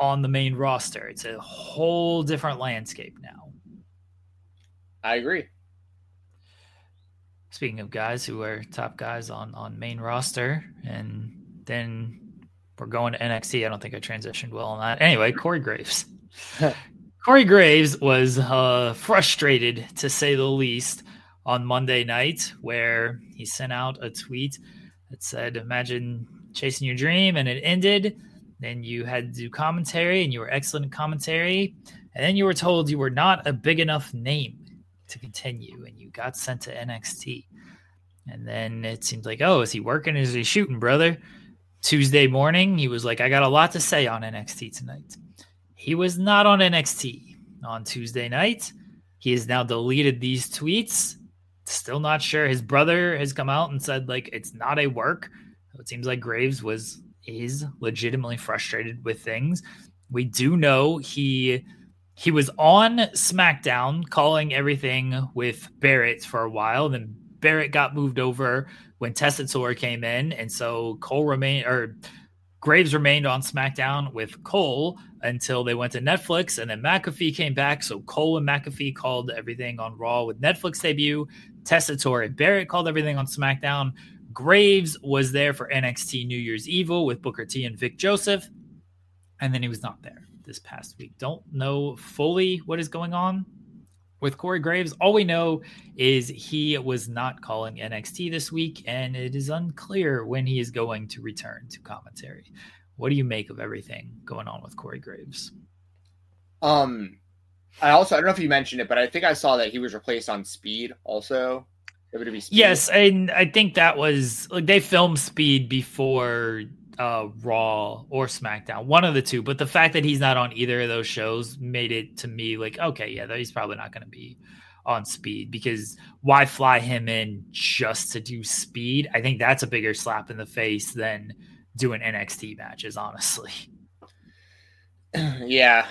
[SPEAKER 3] on the main roster. It's a whole different landscape now.
[SPEAKER 4] I agree.
[SPEAKER 3] Speaking of guys who are top guys on main roster, and then we're going to NXT. I don't think I transitioned well on that. Anyway, Corey Graves. Corey Graves was frustrated, to say the least, on Monday night, where he sent out a tweet that said, imagine chasing your dream and it ended. Then you had to do commentary and you were excellent at commentary. And then you were told you were not a big enough name to continue and you got sent to NXT. And then it seemed like, oh, is he working? Is he shooting, brother? Tuesday morning, he was like, I got a lot to say on NXT tonight. He was not on NXT on Tuesday night. He has now deleted these tweets. Still not sure. His brother has come out and said, like, it's not a work. It seems like Graves is legitimately frustrated with things. We do know he was on SmackDown calling everything with Barrett for a while. Then Barrett got moved over when Tessitore came in, and so Graves remained on SmackDown with Cole until they went to Netflix, and then McAfee came back. So Cole and McAfee called everything on Raw with Netflix debut. Tessitore and Barrett called everything on SmackDown. Graves was there for NXT New Year's Evil with Booker T and Vic Joseph, and then he was not there this past week. Don't know fully what is going on with Corey Graves. All we know is he was not calling NXT this week, and it is unclear when he is going to return to commentary. What do you make of everything going on with Corey Graves?
[SPEAKER 4] I don't know if you mentioned it, but I think I saw that he was replaced on Speed also. WWE Speed.
[SPEAKER 3] Yes, and I think that was like they filmed Speed before Raw or SmackDown, one of the two. But the fact that he's not on either of those shows made it to me like, okay, yeah, he's probably not going to be on Speed, because why fly him in just to do Speed? I think that's a bigger slap in the face than doing NXT matches, honestly.
[SPEAKER 4] Yeah.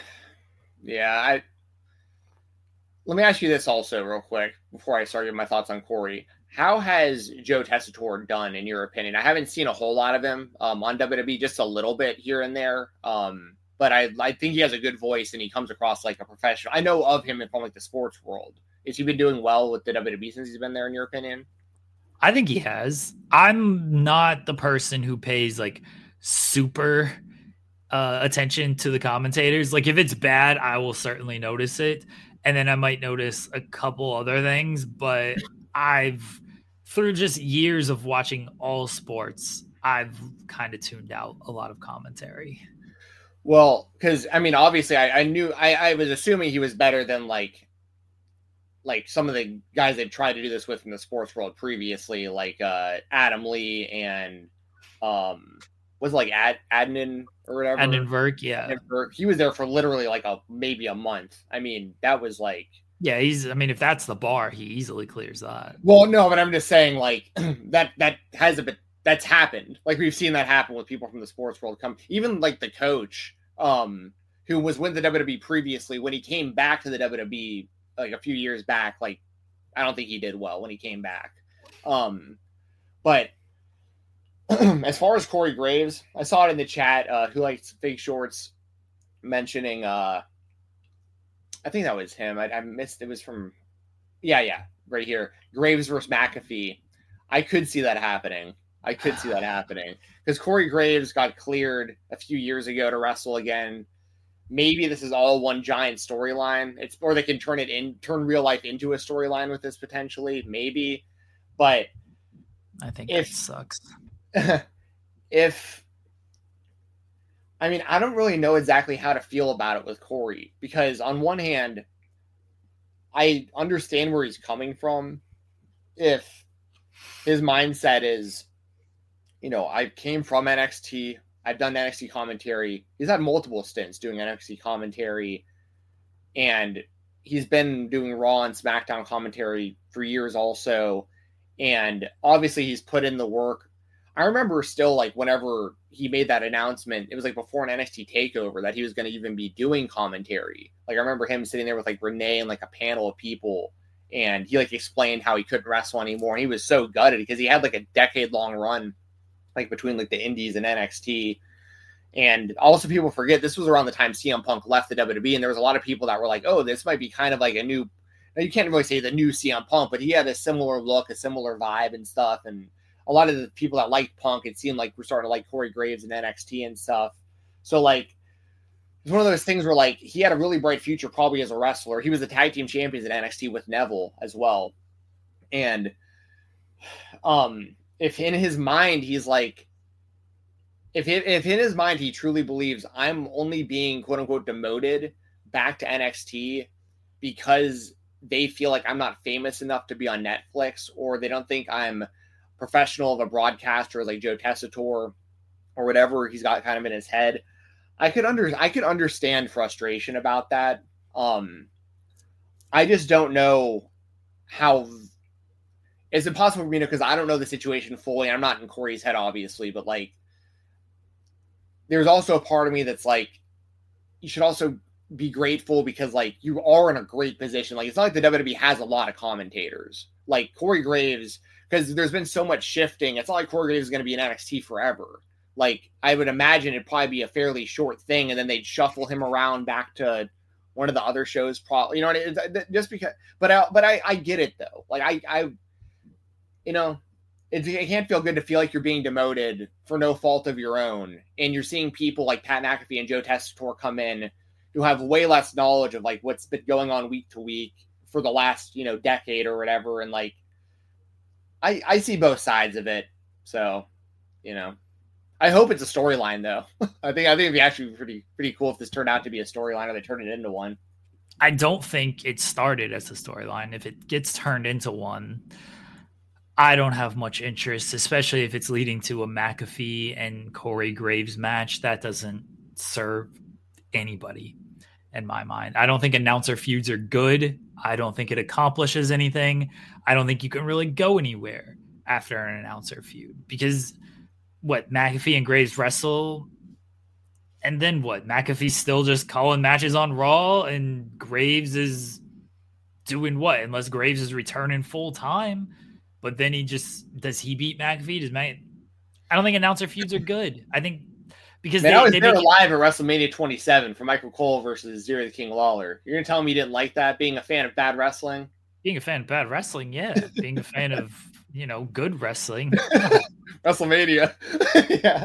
[SPEAKER 4] Let me ask you this also real quick before I start giving my thoughts on Corey. How has Joe Tessitore done, in your opinion? I haven't seen a whole lot of him on WWE, just a little bit here and there. But I think he has a good voice and he comes across like a professional. I know of him from like the sports world. Has he been doing well with the WWE since he's been there, in your opinion?
[SPEAKER 3] I think he has. I'm not the person who pays like super attention to the commentators. Like if it's bad, I will certainly notice it. And then I might notice a couple other things, but through just years of watching all sports, I've kind of tuned out a lot of commentary.
[SPEAKER 4] Well, because I mean, obviously, I was assuming he was better than like some of the guys that tried to do this with in the sports world previously, like Adam Lee and was like Adnan or whatever.
[SPEAKER 3] Adnan Virk, yeah.
[SPEAKER 4] Adnan Virk. He was there for literally like maybe a month. I mean, that was like.
[SPEAKER 3] Yeah, if that's the bar, he easily clears that.
[SPEAKER 4] Well, no, but I'm just saying like that's happened. Like we've seen that happen with people from the sports world come, even like the coach who was with the WWE previously, when he came back to the WWE like a few years back, like I don't think he did well when he came back. But as far as Corey Graves, I saw it in the chat, who likes fake shorts mentioning I think that was him. I missed. It was from, yeah, right here. Graves versus McAfee. I could see that happening. Because Corey Graves got cleared a few years ago to wrestle again. Maybe this is all one giant storyline. Or they can turn real life into a storyline with this potentially. Maybe, but
[SPEAKER 3] I think it sucks.
[SPEAKER 4] I mean, I don't really know exactly how to feel about it with Corey, because on one hand, I understand where he's coming from. If his mindset is, I came from NXT, I've done NXT commentary. He's had multiple stints doing NXT commentary, and he's been doing Raw and SmackDown commentary for years also. And obviously he's put in the work. I remember still, like, whenever he made that announcement, it was like before an NXT takeover that he was going to even be doing commentary. Like, I remember him sitting there with like Renee and like a panel of people, and he like explained how he couldn't wrestle anymore. And he was so gutted because he had like a decade-long run, like between like the Indies and NXT. And also people forget this was around the time CM Punk left the WWE, and there was a lot of people that were like, oh, this might be kind of like a new, you can't really say the new CM Punk, but he had a similar look, a similar vibe and stuff. And a lot of the people that liked Punk, it seemed like were starting to like Corey Graves and NXT and stuff. So like, it's one of those things where like he had a really bright future probably as a wrestler. He was the tag team champions at NXT with Neville as well. And if in his mind he's like, if in his mind he truly believes I'm only being quote unquote demoted back to NXT because they feel like I'm not famous enough to be on Netflix, or they don't think I'm professional of a broadcaster like Joe Tessitore or whatever he's got kind of in his head, I could understand frustration about that. I just don't know how. It's impossible for me to, because I don't know the situation fully. I'm not in Corey's head, obviously, but like, there's also a part of me that's like, you should also be grateful because like you are in a great position. Like, it's not like the WWE has a lot of commentators like Corey Graves, because there's been so much shifting. It's not like Corey Graves is going to be in NXT forever. Like, I would imagine it'd probably be a fairly short thing, and then they'd shuffle him around back to one of the other shows. Probably, you know what I mean? Just because, but I get it though. Like I you know, it can't feel good to feel like you're being demoted for no fault of your own. And you're seeing people like Pat McAfee and Joe Tessitore come in who have way less knowledge of like what's been going on week to week for the last, you know, decade or whatever. And like, I see both sides of it. So, you know, I hope it's a storyline though. I think it'd be actually pretty cool if this turned out to be a storyline or they turn it into one.
[SPEAKER 3] I don't think it started as a storyline. If it gets turned into one, I don't have much interest, especially if it's leading to a McAfee and Corey Graves match. That doesn't serve anybody in my mind. I don't think announcer feuds are good. I don't think it accomplishes anything. I don't think you can really go anywhere after an announcer feud, because what, McAfee and Graves wrestle, and then what? McAfee's still just calling matches on Raw, and Graves is doing what? Unless Graves is returning full time. But then does he beat McAfee? I don't think announcer feuds are good. I think because
[SPEAKER 4] I was there live at WrestleMania 27 for Michael Cole versus Zero the King Lawler. You're going to tell me you didn't like that, being a fan of bad wrestling?
[SPEAKER 3] Being a fan of bad wrestling, yeah. Being a fan of, you know, good wrestling.
[SPEAKER 4] WrestleMania. Yeah.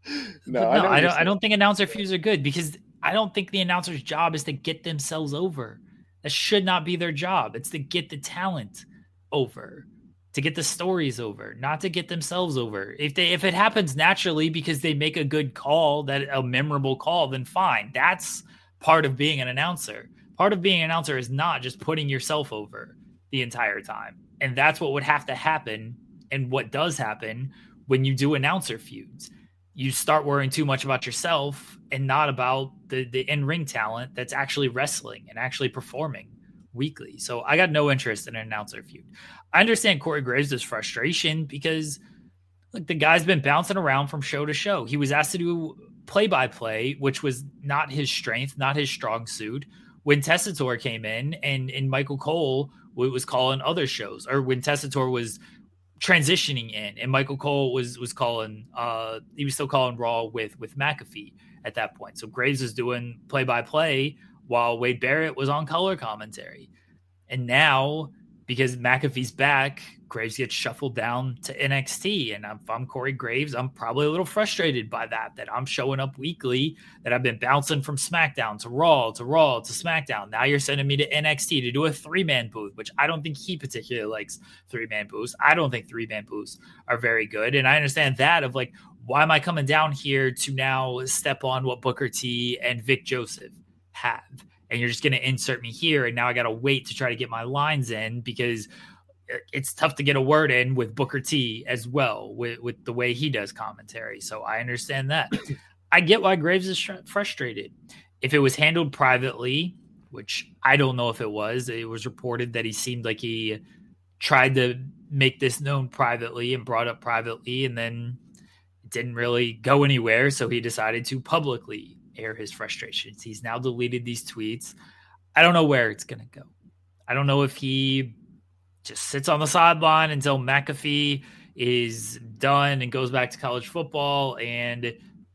[SPEAKER 4] No,
[SPEAKER 3] I don't think announcer feuds are good, because I don't think the announcer's job is to get themselves over. That should not be their job. It's to get the talent over, to get the stories over, not to get themselves over. If it happens naturally because they make a good call, that a memorable call, then fine. That's part of being an announcer. Part of being an announcer is not just putting yourself over the entire time. And that's what would have to happen, and what does happen when you do announcer feuds. You start worrying too much about yourself and not about the in-ring talent that's actually wrestling and actually performing weekly. So I got no interest in an announcer feud. I understand Corey Graves' frustration because look, the guy's been bouncing around from show to show. He was asked to do play-by-play, which was not his strength, not his strong suit. When Tessitore came in and Michael Cole was calling other shows, or when Tessitore was transitioning in and Michael Cole was calling, he was still calling Raw with McAfee at that point. So Graves was doing play-by-play while Wade Barrett was on color commentary. And now, because McAfee's back, Graves gets shuffled down to NXT. And if I'm Corey Graves, I'm probably a little frustrated by that I'm showing up weekly, that I've been bouncing from SmackDown to Raw to SmackDown. Now you're sending me to NXT to do a 3-man booth, which I don't think he particularly likes 3-man booths. I don't think 3-man booths are very good. And I understand that of like, why am I coming down here to now step on what Booker T and Vic Joseph have? And you're just going to insert me here. And now I got to wait to try to get my lines in, because it's tough to get a word in with Booker T as well, with the way he does commentary. So I understand that. I get why Graves is frustrated. If it was handled privately, which I don't know if it was reported that he seemed like he tried to make this known privately and brought up privately, and then it didn't really go anywhere. So he decided to publicly air his frustrations. He's now deleted these tweets. I don't know where it's going to go. I don't know if he just sits on the sideline until McAfee is done and goes back to college football and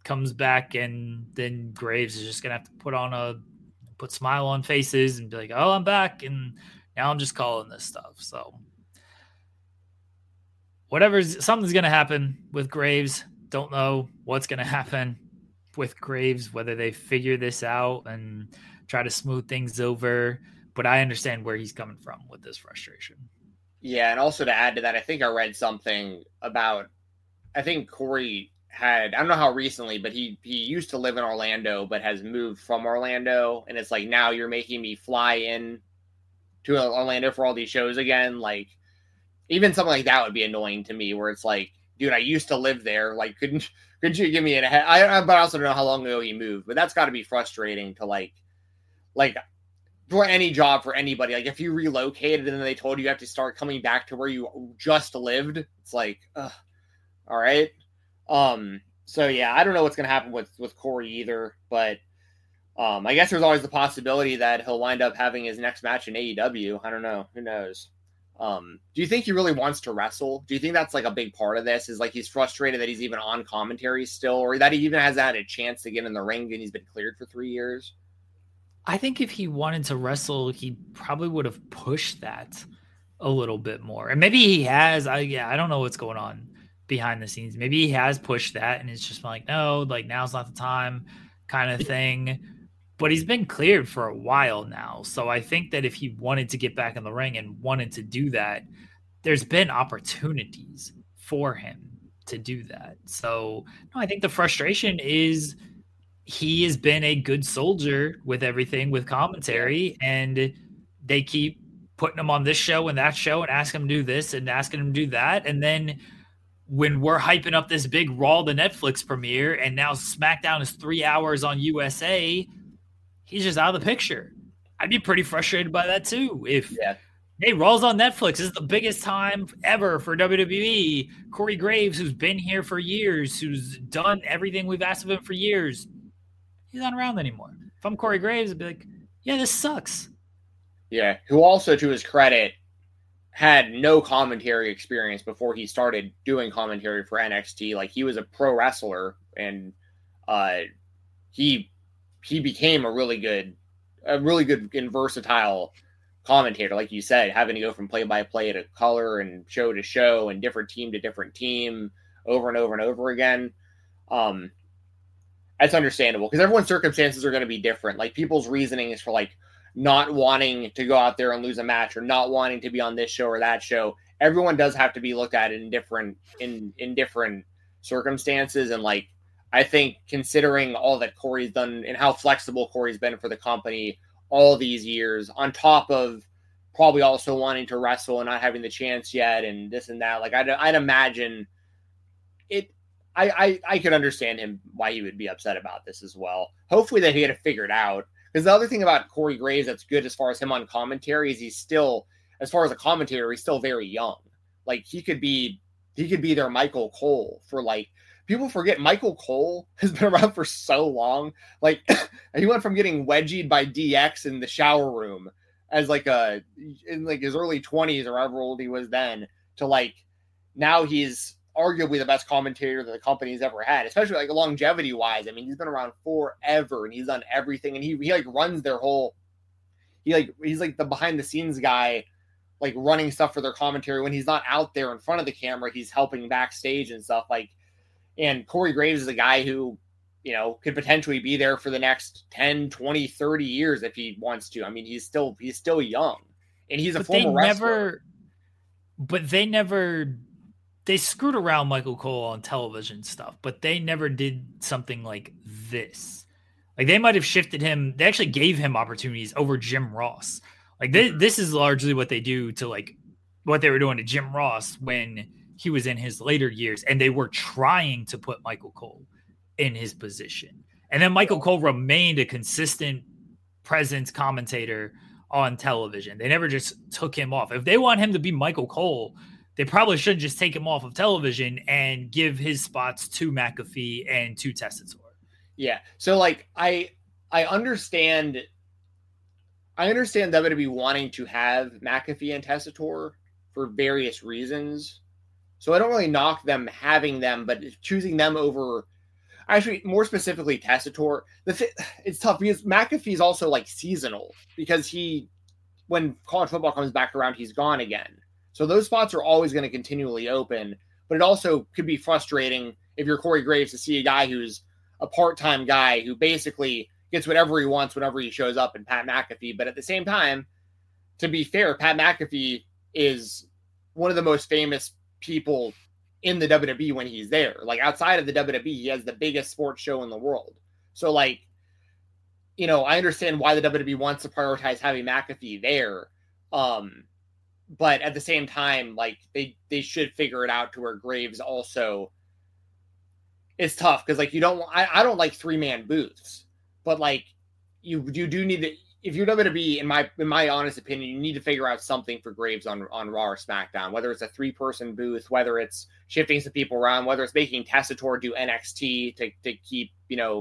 [SPEAKER 3] comes back, and then Graves is just gonna have to put smile on faces and be like, "Oh, I'm back," and now I'm just calling this stuff. So something's gonna happen with Graves. Don't know what's gonna happen with Graves, whether they figure this out and try to smooth things over. But I understand where he's coming from with this frustration.
[SPEAKER 4] Yeah, and also to add to that, I think I read something about, I think Corey I don't know how recently, but he used to live in Orlando, but has moved from Orlando. And it's like, now you're making me fly in to Orlando for all these shows again. Like, even something like that would be annoying to me, where it's like, dude, I used to live there. Like, couldn't you give me but I also don't know how long ago he moved, but that's got to be frustrating to like for any job, for anybody. Like, if you relocated and then they told you have to start coming back to where you just lived, it's like, all right. So yeah, I don't know what's going to happen with Corey either, but, I guess there's always the possibility that he'll wind up having his next match in AEW. I don't know. Who knows? Do you think he really wants to wrestle? Do you think that's like a big part of this, is like he's frustrated that he's even on commentary still, or that he even hasn't had a chance to get in the ring and he's been cleared for 3 years?
[SPEAKER 3] I think if he wanted to wrestle, he probably would have pushed that a little bit more. And maybe he has. I don't know what's going on behind the scenes. Maybe he has pushed that and it's just like, no, like now's not the time kind of thing. But he's been cleared for a while now. So I think that if he wanted to get back in the ring and wanted to do that, there's been opportunities for him to do that. So no, I think the frustration is he has been a good soldier with everything, with commentary, and they keep putting him on this show and that show and asking him to do this and asking him to do that. And then when we're hyping up this big Raw, the Netflix premiere, and now SmackDown is 3 hours on USA, he's just out of the picture. I'd be pretty frustrated by that too. Hey, Raw's on Netflix. This is the biggest time ever for WWE. Corey Graves, who's been here for years, who's done everything we've asked of him for years, he's not around anymore. If I'm Corey Graves, I'd be like, yeah, this sucks.
[SPEAKER 4] Yeah, who also, to his credit, had no commentary experience before he started doing commentary for NXT. Like, he was a pro wrestler, and he became a really good and versatile commentator, like you said, having to go from play-by-play to color and show to show and different team to different team over and over and over again. That's understandable, because everyone's circumstances are going to be different. Like, people's reasoning is for like not wanting to go out there and lose a match, or not wanting to be on this show or that show. Everyone does have to be looked at in different circumstances. And like, I think considering all that Corey's done and how flexible Corey's been for the company all these years, on top of probably also wanting to wrestle and not having the chance yet and this and that, like I'd imagine it. I could understand him, why he would be upset about this as well. Hopefully that he had it figured out. Because the other thing about Corey Graves that's good as far as him on commentary is he's still, as far as a commentator, he's still very young. Like, he could be their Michael Cole for like, people forget Michael Cole has been around for so long. Like, he went from getting wedgied by DX in the shower room as like in like his early 20s or however old he was then, to like, now he's arguably the best commentator that the company's ever had, especially like longevity wise. I mean, he's been around forever and he's done everything, and he like runs their whole, he's like the behind the scenes guy, like running stuff for their commentary. When he's not out there in front of the camera, he's helping backstage and stuff. Like, and Corey Graves is a guy who, you know, could potentially be there for the next 10, 20, 30 years if he wants to. I mean, he's still young, and he's a former wrestler.
[SPEAKER 3] They screwed around Michael Cole on television stuff, but they never did something like this. Like, they might have shifted him. They actually gave him opportunities over Jim Ross. Like, this is largely what they do to like what they were doing to Jim Ross when he was in his later years, and they were trying to put Michael Cole in his position. And then Michael Cole remained a consistent presence commentator on television. They never just took him off. If they want him to be Michael Cole, they probably should just take him off of television and give his spots to McAfee and to Tessitore.
[SPEAKER 4] Yeah. So like, I understand WWE wanting to have McAfee and Tessitore for various reasons. So I don't really knock them having them, but choosing them over, actually more specifically Tessitore. It's tough because McAfee is also like seasonal because when college football comes back around, he's gone again. So those spots are always going to continually open, but it also could be frustrating if you're Corey Graves to see a guy who's a part-time guy who basically gets whatever he wants whenever he shows up in Pat McAfee. But at the same time, to be fair, Pat McAfee is one of the most famous people in the WWE when he's there. Like outside of the WWE, he has the biggest sports show in the world. So like, I understand why the WWE wants to prioritize having McAfee there. But at the same time, like they should figure it out to where Graves also. It's tough because like I don't like 3-man booths, but like you do need to, if you're WWE, in my honest opinion, you need to figure out something for Graves on Raw or SmackDown, whether it's a 3-person booth, whether it's shifting some people around, whether it's making Tessitore do NXT to keep, because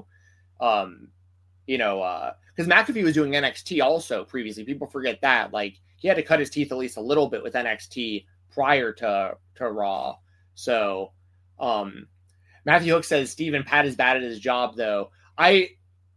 [SPEAKER 4] McAfee was doing NXT also previously. People forget that. Like he had to cut his teeth at least a little bit with NXT prior to Raw. So Matthew Hook says Steven Pat is bad at his job though. I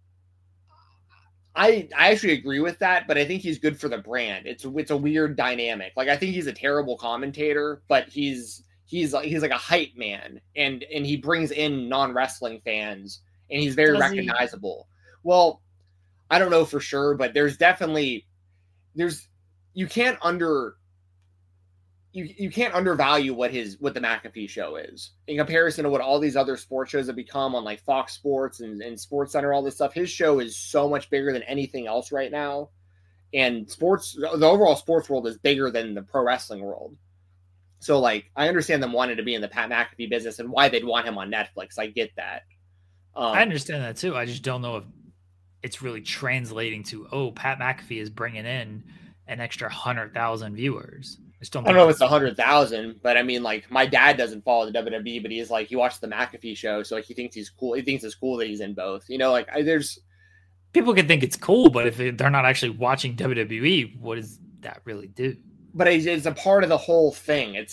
[SPEAKER 4] actually agree with that, but I think he's good for the brand. It's a weird dynamic. Like I think he's a terrible commentator, but he's like a hype man, and he brings in non-wrestling fans, and he's very recognizable. Well, I don't know for sure, but you can't undervalue what the McAfee show is in comparison to what all these other sports shows have become on like Fox Sports and Sports Center, all this stuff. His show is so much bigger than anything else right now. And the overall sports world is bigger than the pro wrestling world. So like, I understand them wanting to be in the Pat McAfee business and why they'd want him on Netflix. I get that.
[SPEAKER 3] I understand that too. I just don't know if it's really translating to, Pat McAfee is bringing in an extra 100,000 viewers. I don't
[SPEAKER 4] know if it's 100,000, but I mean, like my dad doesn't follow the WWE, but he's like, he watched the McAfee show. So like, he thinks he's cool. He thinks it's cool that he's in both, there's
[SPEAKER 3] people can think it's cool, but if they're not actually watching WWE, what does that really do?
[SPEAKER 4] But it's a part of the whole thing. It's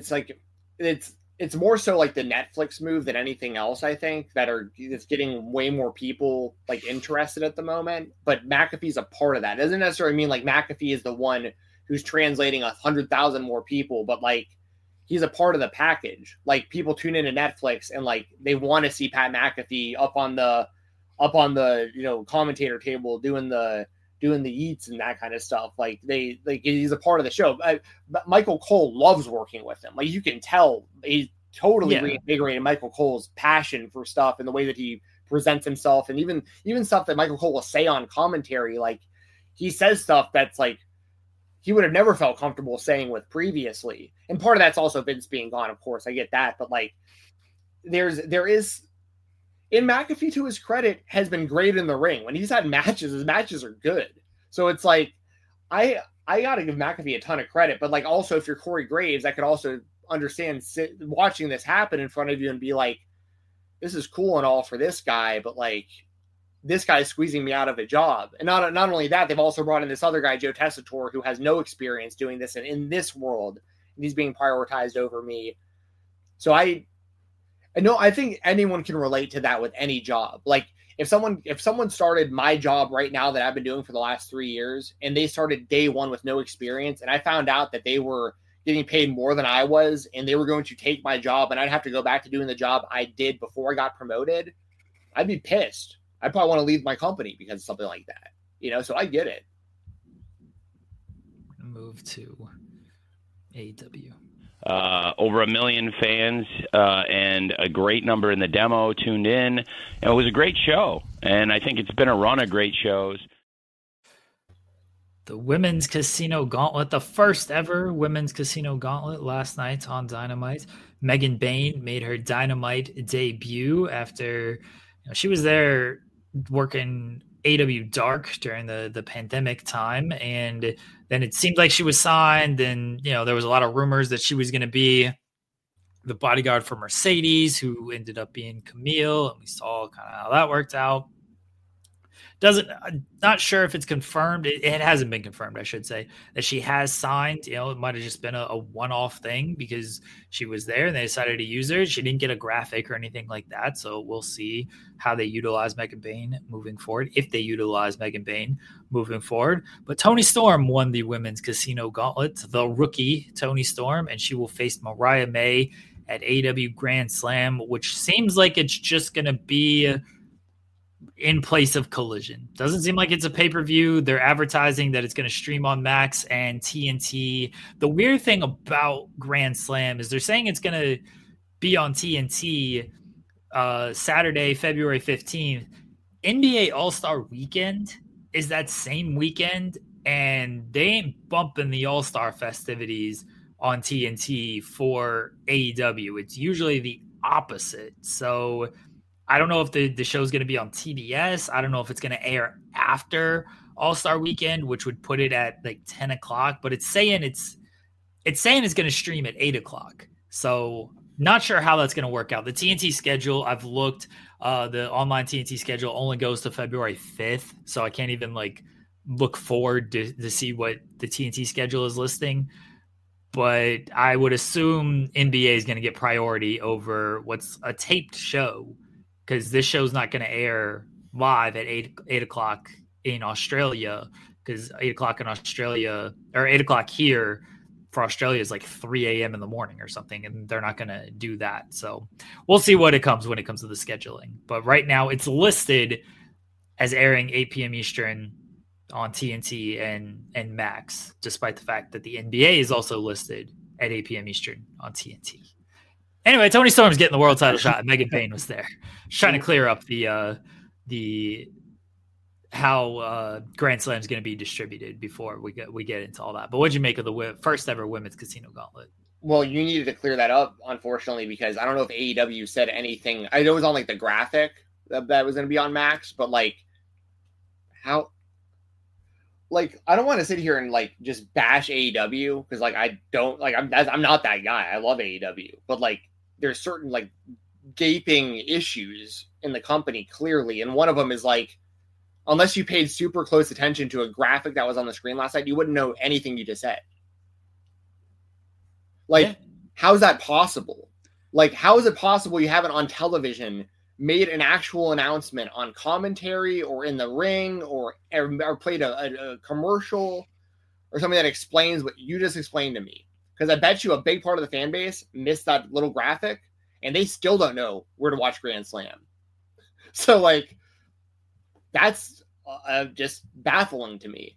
[SPEAKER 4] more so like the Netflix move than anything else. I think it's getting way more people like interested at the moment, but McAfee's a part of that. It doesn't necessarily mean like McAfee is the one who's translating 100,000 more people, but like he's a part of the package. Like people tune into Netflix and like they want to see Pat McAfee up on the commentator table doing the eats and that kind of stuff. Like he's a part of the show. Michael Cole loves working with him. Like you can tell he's totally reinvigorated Michael Cole's passion for stuff and the way that he presents himself, and even stuff that Michael Cole will say on commentary. Like he says stuff that's like he would have never felt comfortable saying with previously. And part of that's also Vince being gone, of course. I get that. But like there is in McAfee, to his credit, has been great in the ring. When he's had matches, his matches are good. So it's like I gotta give McAfee a ton of credit. But like also if you're Corey Graves, I could also understand watching this happen in front of you and be like, this is cool and all for this guy, but like this guy's squeezing me out of a job. And not only that, they've also brought in this other guy, Joe Tessitore, who has no experience doing this in this world. And he's being prioritized over me. So I think anyone can relate to that with any job. Like if someone started my job right now that I've been doing for the last 3 years, and they started day one with no experience, and I found out that they were getting paid more than I was, and they were going to take my job, and I'd have to go back to doing the job I did before I got promoted, I'd be pissed. I'd probably want to leave my company because of something like that, so I get it.
[SPEAKER 3] Move to AEW.
[SPEAKER 8] Over 1 million fans and a great number in the demo tuned in. And it was a great show, and I think it's been a run of great shows.
[SPEAKER 3] The Women's Casino Gauntlet, the first ever Women's Casino Gauntlet last night on Dynamite. Megan Bayne made her Dynamite debut after she was there working AW Dark during the pandemic time, and then it seemed like she was signed, and there was a lot of rumors that she was going to be the bodyguard for Mercedes, who ended up being Camille, and we saw kind of how that worked out. Not sure if it's confirmed. It hasn't been confirmed, I should say, that she has signed. It might have just been a one-off thing because she was there and they decided to use her. She didn't get a graphic or anything like that. So we'll see how they utilize Megan Bayne moving forward, if they utilize Megan Bayne moving forward. But Toni Storm won the Women's Casino Gauntlet, the rookie Toni Storm, and she will face Mariah May at AEW Grand Slam, which seems like it's just going to be in place of Collision. Doesn't seem like it's a pay-per-view. They're advertising that it's going to stream on Max and TNT. The weird thing about Grand Slam is they're saying it's going to be on TNT Saturday, February 15th. NBA All-Star Weekend is that same weekend, and they ain't bumping the All-Star festivities on TNT for AEW. It's usually the opposite. So I don't know if the show's going to be on TBS. I don't know if it's going to air after All-Star Weekend, which would put it at like 10 o'clock, but it's saying it's going to stream at 8 o'clock. So not sure how that's going to work out. The TNT schedule, I've looked, the online TNT schedule only goes to February 5th. So I can't even like look forward to see what the TNT schedule is listing. But I would assume NBA is going to get priority over what's a taped show, because this show's not going to air live at 8 o'clock in Australia, because 8 o'clock in Australia, or 8 o'clock here for Australia, is like 3 a.m. in the morning or something, and they're not going to do that. So we'll see when it comes to the scheduling. But right now it's listed as airing 8 p.m. Eastern on TNT and Max, despite the fact that the NBA is also listed at 8 p.m. Eastern on TNT. Anyway, Toni Storm's getting the world title shot, and Megan Bayne was there. Just trying to clear up the how Grand Slam's going to be distributed before we get into all that. But what'd you make of the first ever Women's Casino Gauntlet?
[SPEAKER 4] Well, you needed to clear that up, unfortunately, because I don't know if AEW said anything. I know it was on like the graphic that was going to be on Max, but like how. Like, I don't want to sit here and like just bash AEW, because like I don't like I'm not that guy. I love AEW, but like there's certain like gaping issues in the company clearly, and one of them is like, unless you paid super close attention to a graphic that was on the screen last night, you wouldn't know anything you just said. Like, How is that possible? Like, how is it possible you haven't on television made an actual announcement on commentary or in the ring or played a commercial or something that explains what you just explained to me? Because I bet you a big part of the fan base missed that little graphic and they still don't know where to watch Grand Slam. So like, that's just baffling to me.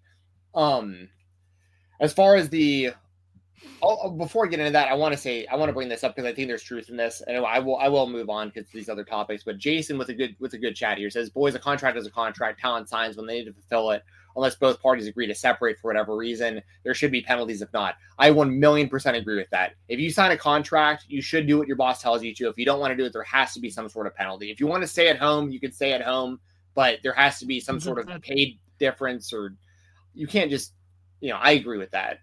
[SPEAKER 4] As far as before I get into that, I want to bring this up because I think there's truth in this, and I will move on because these other topics. But Jason with a good chat here says, "Boys, a contract is a contract. Talent signs when they need to fulfill it. Unless both parties agree to separate for whatever reason, there should be penalties. If not, I 1,000,000% agree with that. If you sign a contract, you should do what your boss tells you to. If you don't want to do it, there has to be some sort of penalty. If you want to stay at home, you can stay at home, but there has to be some sort of paid difference, or you can't just, I agree with that.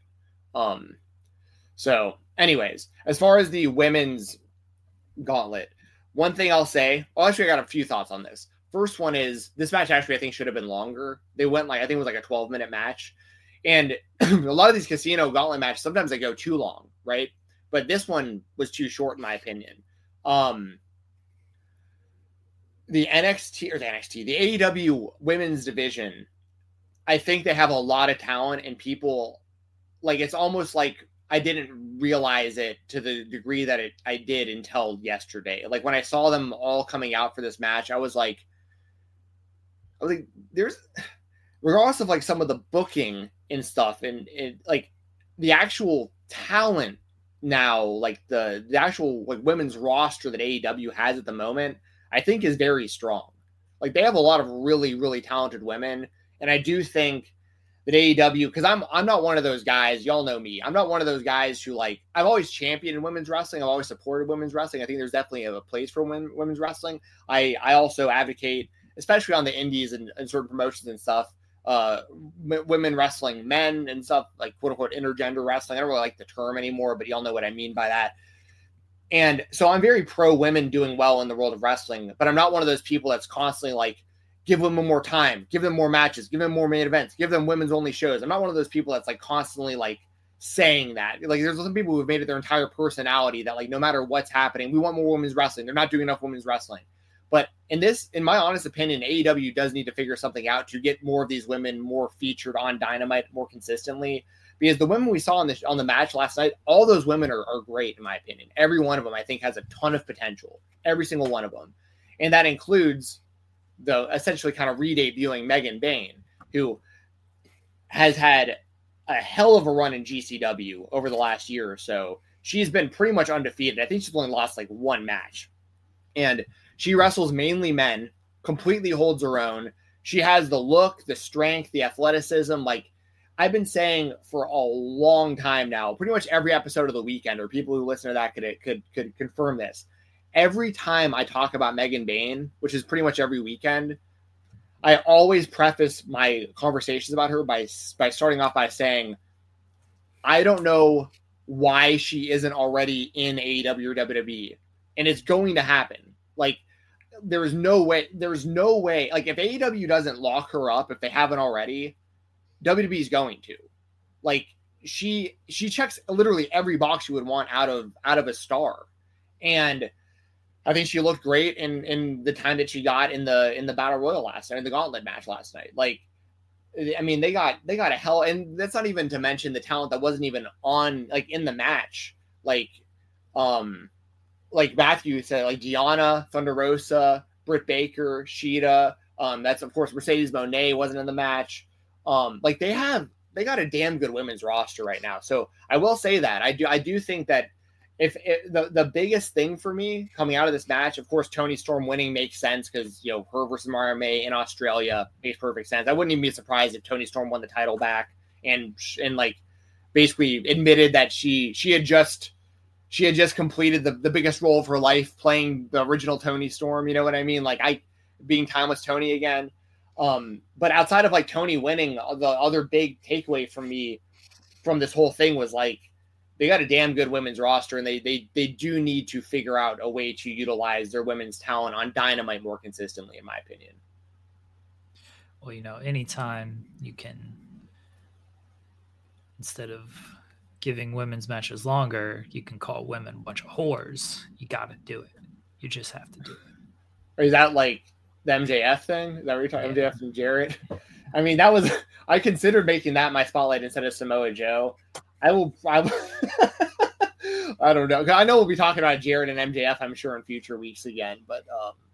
[SPEAKER 4] So anyways, as far as the women's gauntlet, one thing I'll say, actually I got a few thoughts on this. First one is this match actually I think should have been longer. They went I think it was like a 12-minute match. And a lot of these casino gauntlet matches, sometimes they go too long, right? But this one was too short in my opinion. The AEW women's division, I think they have a lot of talent, and people, like, it's almost like I didn't realize it to the degree that I did until yesterday. Like when I saw them all coming out for this match, I was like, there's, regardless of like some of the booking and stuff, and like the actual talent now, like the actual like women's roster that AEW has at the moment, I think is very strong. Like they have a lot of really, really talented women. And I do think that AEW, because I'm not one of those guys, y'all know me, I'm not one of those guys who like, I've always championed women's wrestling. I've always supported women's wrestling. I think there's definitely a place for women's wrestling. I also advocate, especially on the indies and certain promotions and stuff, women wrestling men and stuff, like quote unquote intergender wrestling. I don't really like the term anymore, but y'all know what I mean by that. And so I'm very pro women doing well in the world of wrestling, but I'm not one of those people that's constantly like give women more time, give them more matches, give them more main events, give them women's only shows. I'm not one of those people that's like constantly like saying that. Like there's some people who have made it their entire personality that like no matter what's happening, we want more women's wrestling. They're not doing enough women's wrestling. But in my honest opinion, AEW does need to figure something out to get more of these women more featured on Dynamite more consistently. Because the women we saw on the match last night, all those women are great in my opinion. Every one of them I think has a ton of potential. Every single one of them. And that includes the essentially kind of re-debuting Megan Bayne, who has had a hell of a run in GCW over the last year or so. She's been pretty much undefeated. I think she's only lost like one match. And she wrestles mainly men, completely holds her own. She has the look, the strength, the athleticism. Like I've been saying for a long time now, pretty much every episode of The Weekend, or people who listen to that could confirm this. Every time I talk about Megan Bayne, which is pretty much every weekend, I always preface my conversations about her by starting off by saying, I don't know why she isn't already in AEW or WWE. And it's going to happen. Like, there's no way. Like, if AEW doesn't lock her up, if they haven't already, WWE is going to. Like, she checks literally every box you would want out of a star. And I think she looked great in the time that she got in the Battle Royal last night, in the Gauntlet match last night. Like, I mean, they got a hell, and that's not even to mention the talent that wasn't even on, like, in the match. Like Matthew said, like Gianna, Thunder Rosa, Britt Baker, Sheeta. That's of course Mercedes Moné wasn't in the match. Like they got a damn good women's roster right now. So I will say that I do think that if the biggest thing for me coming out of this match, of course, Toni Storm winning makes sense because, you know, her versus Mariah May in Australia makes perfect sense. I wouldn't even be surprised if Toni Storm won the title back and like basically admitted that she had just completed the biggest role of her life playing the original Toni Storm. You know what I mean? Like being timeless Toni again. But outside of like Toni winning, the other big takeaway from me from this whole thing was like, they got a damn good women's roster, and they do need to figure out a way to utilize their women's talent on Dynamite more consistently, in my opinion.
[SPEAKER 3] Well, you know, anytime you can, instead of giving women's matches longer, you can call women a bunch of whores. You got to do it. You just have to do it.
[SPEAKER 4] Or is that like the MJF thing? Is that what you're talking?
[SPEAKER 3] Yeah.
[SPEAKER 4] MJF and Jarrett? I mean, I considered making that my spotlight instead of Samoa Joe. I don't know. I know we'll be talking about Jarrett and MJF, I'm sure, in future weeks again. But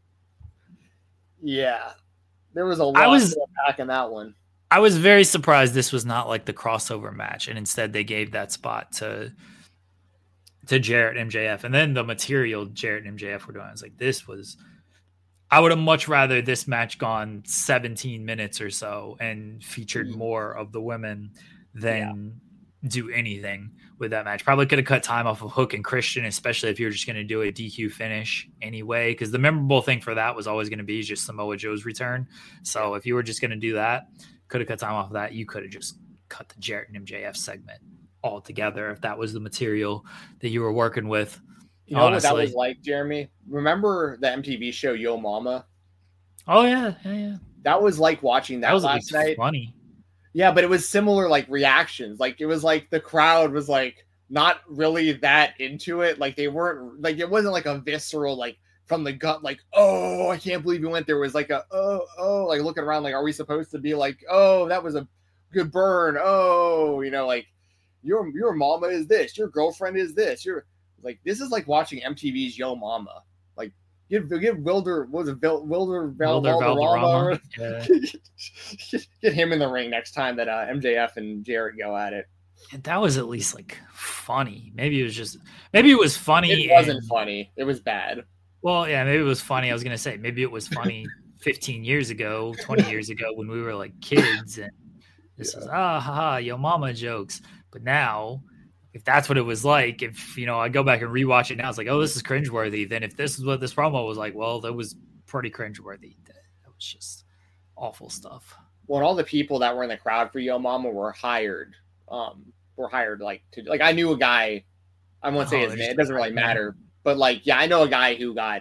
[SPEAKER 4] yeah, there was a lot to unpack in that one.
[SPEAKER 3] I was very surprised this was not like the crossover match, and instead they gave that spot to Jarrett and MJF, and then the material Jarrett and MJF were doing. I was like, I would have much rather this match gone 17 minutes or so and featured more of the women than do anything with that match. Probably could have cut time off of Hook and Christian, especially if you're just going to do a DQ finish anyway, because the memorable thing for that was always going to be just Samoa Joe's return. So if you were just going to do that, could have cut time off of that. You could have just cut the Jarrett and MJF segment altogether if that was the material that you were working with.
[SPEAKER 4] You know honestly. What that was like, Jeremy? Remember the MTV show Yo Mama?
[SPEAKER 3] Oh, yeah.
[SPEAKER 4] That was like watching that last night.
[SPEAKER 3] Funny.
[SPEAKER 4] Yeah, but it was similar, like, reactions. Like, it was like the crowd was, like, not really that into it. Like, they weren't, like, it wasn't like a visceral, like, from the gut, like, oh, I can't believe you went there. It was like a, oh, like, looking around, like, are we supposed to be like, oh, that was a good burn. Oh, you know, like, your mama is this. Your girlfriend is this. Like, this is like watching MTV's Yo Mama. Like, give Wilder, what was it, Wilder Valderrama? Yeah. Get him in the ring next time that MJF and Jarrett go at it.
[SPEAKER 3] And that was at least like funny. Maybe it was funny.
[SPEAKER 4] It wasn't funny. It was bad.
[SPEAKER 3] Well, yeah, maybe it was funny. I was gonna say maybe it was funny 15 years ago, 20 years ago when we were like kids, and this was Yo Mama jokes. But now, if that's what it was like, if, you know, I go back and rewatch it now, it's like, oh, this is cringeworthy. Then if this is what this promo was like, well, that was pretty cringeworthy. That was just awful stuff.
[SPEAKER 4] Well, and all the people that were in the crowd for Yo Mama were hired. Like I knew a guy. I won't say his name. It doesn't really matter. But like, yeah, I know a guy who got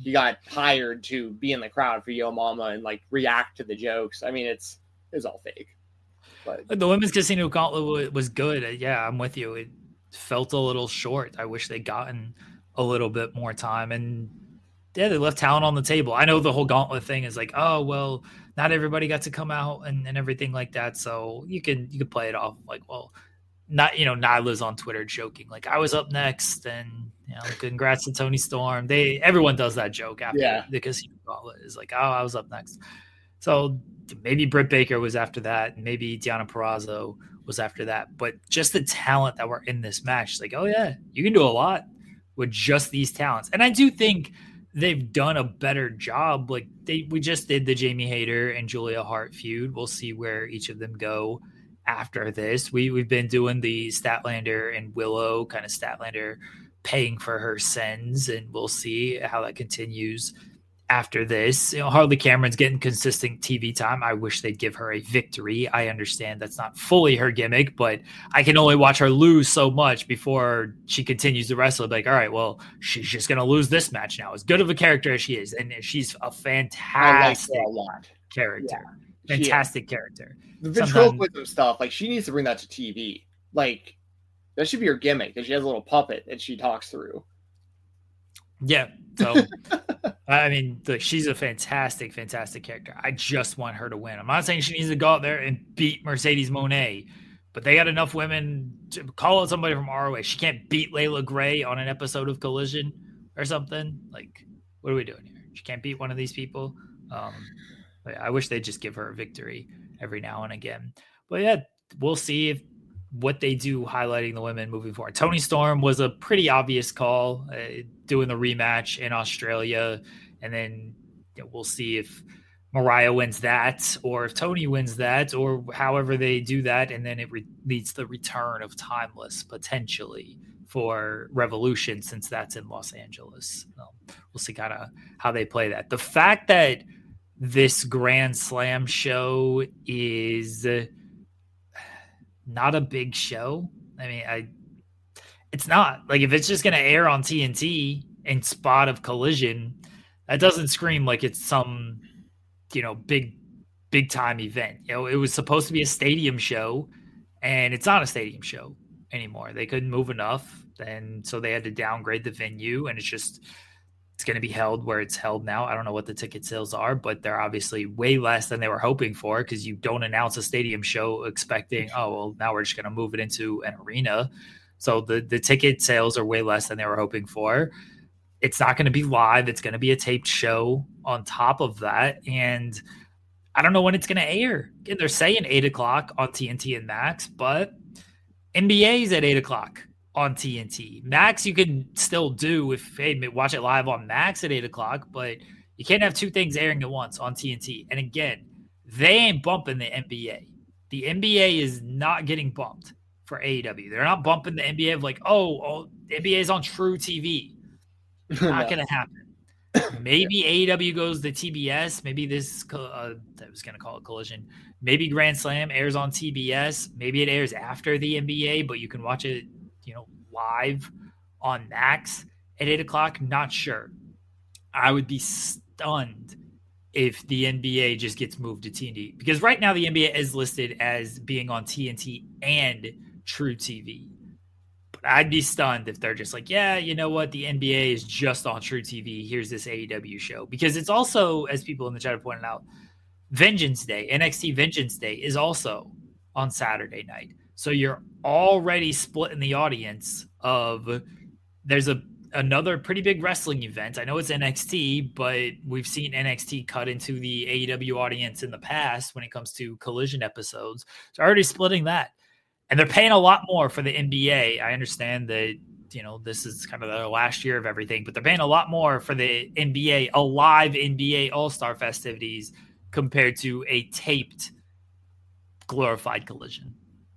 [SPEAKER 4] he got hired to be in the crowd for Yo Mama and like react to the jokes. I mean, it's all fake. But
[SPEAKER 3] the women's casino gauntlet was good. Yeah, I'm with you. It felt a little short. I wish they'd gotten a little bit more time. And yeah, they left talent on the table. I know the whole gauntlet thing is like, oh, well, not everybody got to come out and everything like that. So you can play it off like, well, not, Nyla's on Twitter joking like I was up next, and congrats to Tony Storm. Everyone does that joke after the casino gauntlet is like, oh, I was up next. So maybe Britt Baker was after that, and maybe Deonna Purrazzo was after that. But just the talent that were in this match, like, oh yeah, you can do a lot with just these talents. And I do think they've done a better job. Like we just did the Jamie Hayter and Julia Hart feud. We'll see where each of them go after this. We've been doing the Statlander and Willow, kind of Statlander paying for her sins, and we'll see how that continues after this. Harley Cameron's getting consistent TV time. I wish they'd give her a victory. I understand that's not fully her gimmick, but I can only watch her lose so much before she continues to wrestle. Like, all right, well, she's just going to lose this match now. As good of a character as she is, and she's a fantastic character. Yeah, fantastic character.
[SPEAKER 4] The ventriloquism stuff, like, she needs to bring that to TV. Like, that should be her gimmick, that she has a little puppet that she talks through.
[SPEAKER 3] Yeah. So, I mean, she's a fantastic, fantastic character. I just want her to win. I'm not saying she needs to go out there and beat Mercedes Moné, but they got enough women to call out somebody from ROH. She can't beat Layla Gray on an episode of Collision or something. Like, what are we doing here? She can't beat one of these people. I wish they'd just give her a victory every now and again. But yeah, we'll see what they do highlighting the women moving forward. Tony Storm was a pretty obvious call, doing the rematch in Australia. And then we'll see if Mariah wins that, or if Tony wins that, or however they do that. And then it leads the return of Timeless potentially for Revolution, since that's in Los Angeles. We'll see kind of how they play that. The fact that this Grand Slam show is not a big show. I mean, it's not. Like, if it's just going to air on TNT in spot of Collision, that doesn't scream like it's some, big time event. It was supposed to be a stadium show, and it's not a stadium show anymore. They couldn't move enough, and so they had to downgrade the venue, and it's going to be held where it's held now. I don't know what the ticket sales are, but they're obviously way less than they were hoping for, because you don't announce a stadium show expecting, oh, well, now we're just going to move it into an arena. So the ticket sales are way less than they were hoping for. It's not going to be live. It's going to be a taped show on top of that. And I don't know when it's going to air. Again, they're saying 8 o'clock on TNT and Max, but NBA is at 8 o'clock on TNT. Max, you can still do watch it live on Max at 8 o'clock, but you can't have two things airing at once on TNT. And again, they ain't bumping the NBA. The NBA is not getting bumped for AEW. They're not bumping the NBA of like, the NBA is on True TV. Not going to happen. Maybe AEW goes to TBS. Maybe this, I was going to call it Collision. Maybe Grand Slam airs on TBS. Maybe it airs after the NBA, but you can watch it live on Max at 8 o'clock. Not sure. I would be stunned if the NBA just gets moved to TNT, because right now the NBA is listed as being on TNT and True TV. But I'd be stunned if they're just like, yeah, you know what? The NBA is just on True TV. Here's this AEW show, because it's also, as people in the chat have pointed out, Vengeance Day, NXT Vengeance Day is also on Saturday night. So you're already splitting the audience of, there's another pretty big wrestling event. I know it's NXT, but we've seen NXT cut into the AEW audience in the past when it comes to Collision episodes. So already splitting that. And they're paying a lot more for the NBA. I understand that, this is kind of the last year of everything, but they're paying a lot more for the NBA, a live NBA All-Star festivities compared to a taped, glorified Collision.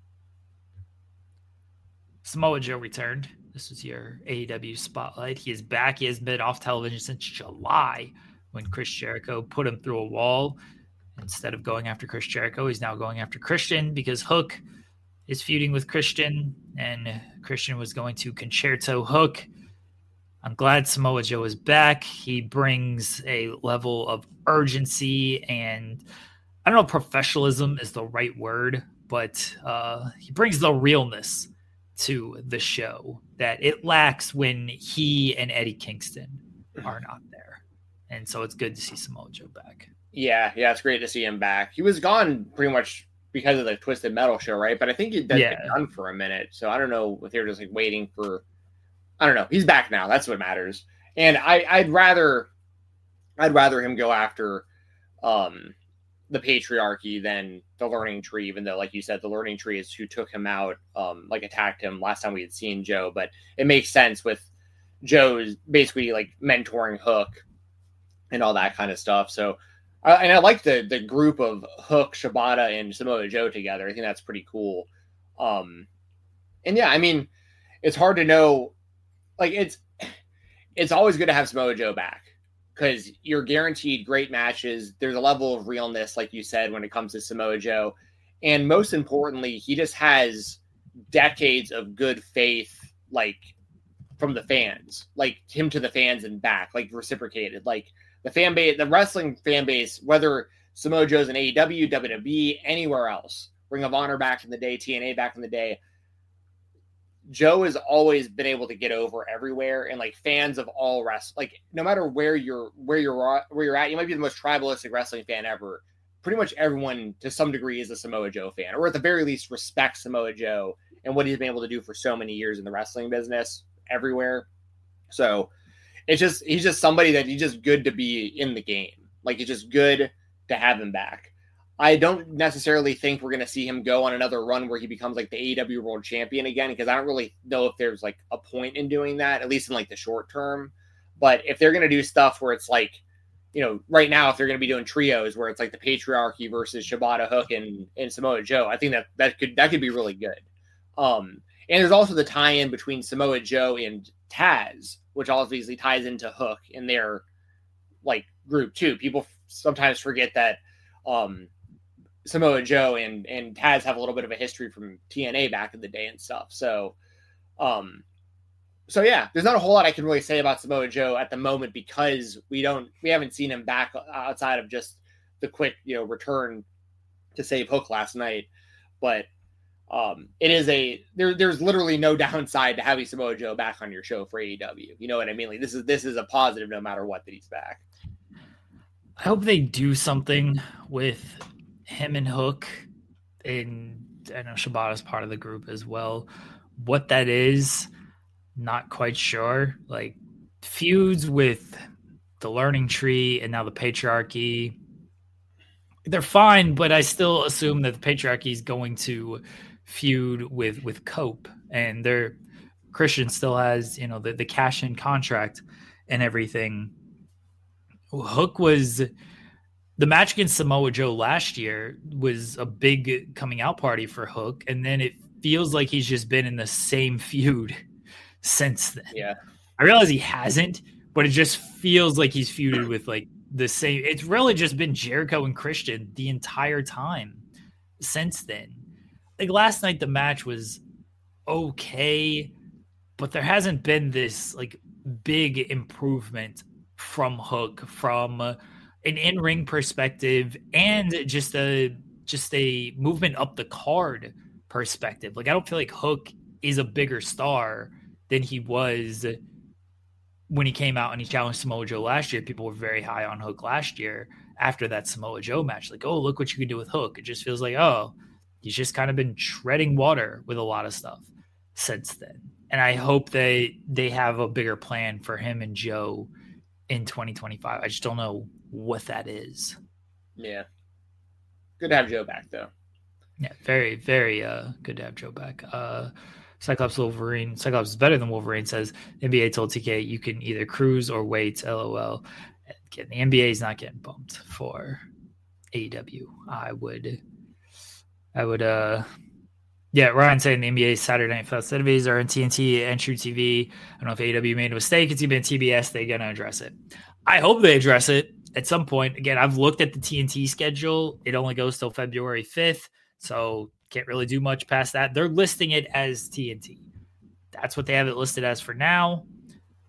[SPEAKER 3] Samoa Joe returned. This was your AEW spotlight. He is back. He has been off television since July, when Chris Jericho put him through a wall. Instead of going after Chris Jericho, he's now going after Christian, because Hook is feuding with Christian, and Christian was going to concerto Hook. I'm glad Samoa Joe is back. He brings a level of urgency and I don't know if professionalism is the right word, but he brings the realness to the show that it lacks when he and Eddie Kingston are not there. And so it's good to see Samoa Joe back.
[SPEAKER 4] Yeah, it's great to see him back. He was gone pretty much because of the Twisted Metal show, right? But I think he'd been done for a minute. So I don't know if they're just like waiting for, I don't know. He's back now. That's what matters. And I'd rather him go after the Patriarchy than the Learning Tree, even though, like you said, the Learning Tree is who took him out, like attacked him last time we had seen Joe. But it makes sense with Joe's basically like mentoring Hook and all that kind of stuff. So, and I like the group of Hook, Shibata, and Samoa Joe together. I think that's pretty cool. And yeah, I mean, it's hard to know. Like it's always good to have Samoa Joe back because you're guaranteed great matches. There's a level of realness, like you said, when it comes to Samoa Joe. And most importantly, he just has decades of good faith, like from the fans, like him to the fans and back, like reciprocated, like the fan base, the wrestling fan base, whether Samoa Joe's in AEW, WWE, anywhere else, Ring of Honor back in the day, TNA back in the day, Joe has always been able to get over everywhere, and like fans of all like no matter where you're at, you might be the most tribalistic wrestling fan ever. Pretty much everyone to some degree is a Samoa Joe fan, or at the very least respects Samoa Joe and what he's been able to do for so many years in the wrestling business everywhere. So he's just somebody that he's just good to be in the game. Like it's just good to have him back. I don't necessarily think we're going to see him go on another run where he becomes like the AEW World Champion again, because I don't really know if there's like a point in doing that, at least in like the short term. But if they're going to do stuff where it's like, you know, right now, if they're going to be doing trios where it's like the Patriarchy versus Shibata, Hook, and Samoa Joe, I think that could be really good. And there's also the tie-in between Samoa Joe and Taz, which obviously ties into Hook in their like group too. People sometimes forget that Samoa Joe and Taz have a little bit of a history from TNA back in the day and stuff. So yeah, there's not a whole lot I can really say about Samoa Joe at the moment because we haven't seen him back outside of just the quick, you know, return to save Hook last night. But it is there's literally no downside to having Samoa Joe back on your show for AEW. You know what I mean? Like this is a positive no matter what that he's back.
[SPEAKER 3] I hope they do something with him and Hook, and I know Shibata's part of the group as well. What that is, not quite sure. Like feuds with the Learning Tree and now the Patriarchy, they're fine, but I still assume that the Patriarchy is going to feud with Cope, and Christian still has, you know, the cash-in contract and everything. Hook was the match against Samoa Joe last year was a big coming out party for Hook, and then it feels like he's just been in the same feud since then.
[SPEAKER 4] Yeah,
[SPEAKER 3] I realize he hasn't, but it just feels like he's feuded with like the same. It's really just been Jericho and Christian the entire time since then. Like last night, the match was okay, but there hasn't been this like big improvement from Hook from an in-ring perspective and just a movement up the card perspective. Like I don't feel like Hook is a bigger star than he was when he came out and he challenged Samoa Joe last year. People were very high on Hook last year after that Samoa Joe match. Like, oh, look what you can do with Hook. It just feels like, oh, he's just kind of been treading water with a lot of stuff since then. And I hope they have a bigger plan for him and Joe in 2025. I just don't know what that is.
[SPEAKER 4] Yeah. Good to have Joe back, though.
[SPEAKER 3] Yeah, very, very good to have Joe back. Cyclops is better than Wolverine, says NBA told TK you can either cruise or wait. LOL. Again, the NBA is not getting bumped for AEW. I would yeah, Ryan saying the NBA Saturday Night festivities are on TNT and True TV. I don't know if AEW made a mistake. It's even TBS. They're going to address it. I hope they address it at some point. Again, I've looked at the TNT schedule. It only goes till February 5th, so can't really do much past that. They're listing it as TNT. That's what they have it listed as for now.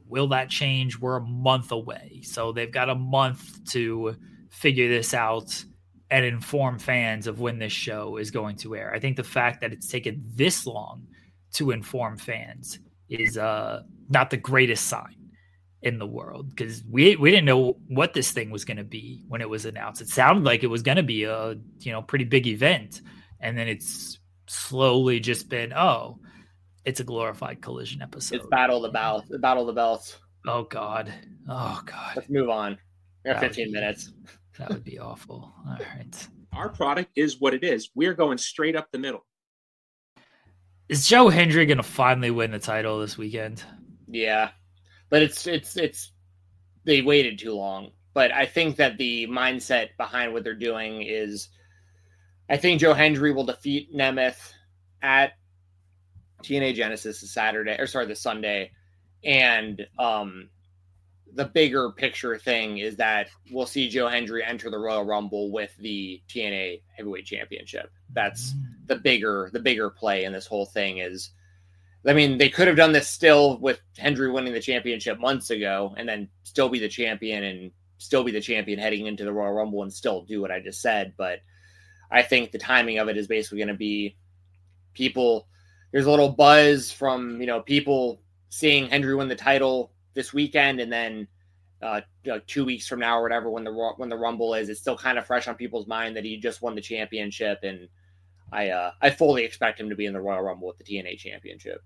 [SPEAKER 3] Will that change? We're a month away. So they've got a month to figure this out and inform fans of when this show is going to air. I think the fact that it's taken this long to inform fans is not the greatest sign in the world, because we didn't know what this thing was going to be when it was announced. It sounded like it was going to be a pretty big event, and then it's slowly just been, oh, it's a glorified Collision episode.
[SPEAKER 4] It's Battle of the Belts.
[SPEAKER 3] Oh God.
[SPEAKER 4] Let's move on. We have 15 minutes.
[SPEAKER 3] That would be awful. All right.
[SPEAKER 9] Our product is what it is. We're going straight up the middle.
[SPEAKER 3] Is Joe Hendry going to finally win the title this weekend?
[SPEAKER 4] Yeah, but it's they waited too long. But I think that the mindset behind what they're doing is, I think Joe Hendry will defeat Nemeth at TNA Genesis this Sunday. And the bigger picture thing is that we'll see Joe Hendry enter the Royal Rumble with the TNA Heavyweight Championship. That's the bigger play in this whole thing. Is, I mean, they could have done this still with Hendry winning the championship months ago and then still be the champion heading into the Royal Rumble and still do what I just said. But I think the timing of it is basically going to be there's a little buzz from, people seeing Hendry win the title this weekend, and then 2 weeks from now or whatever, when the Rumble is, it's still kind of fresh on people's mind that he just won the championship. And I fully expect him to be in the Royal Rumble with the TNA championship.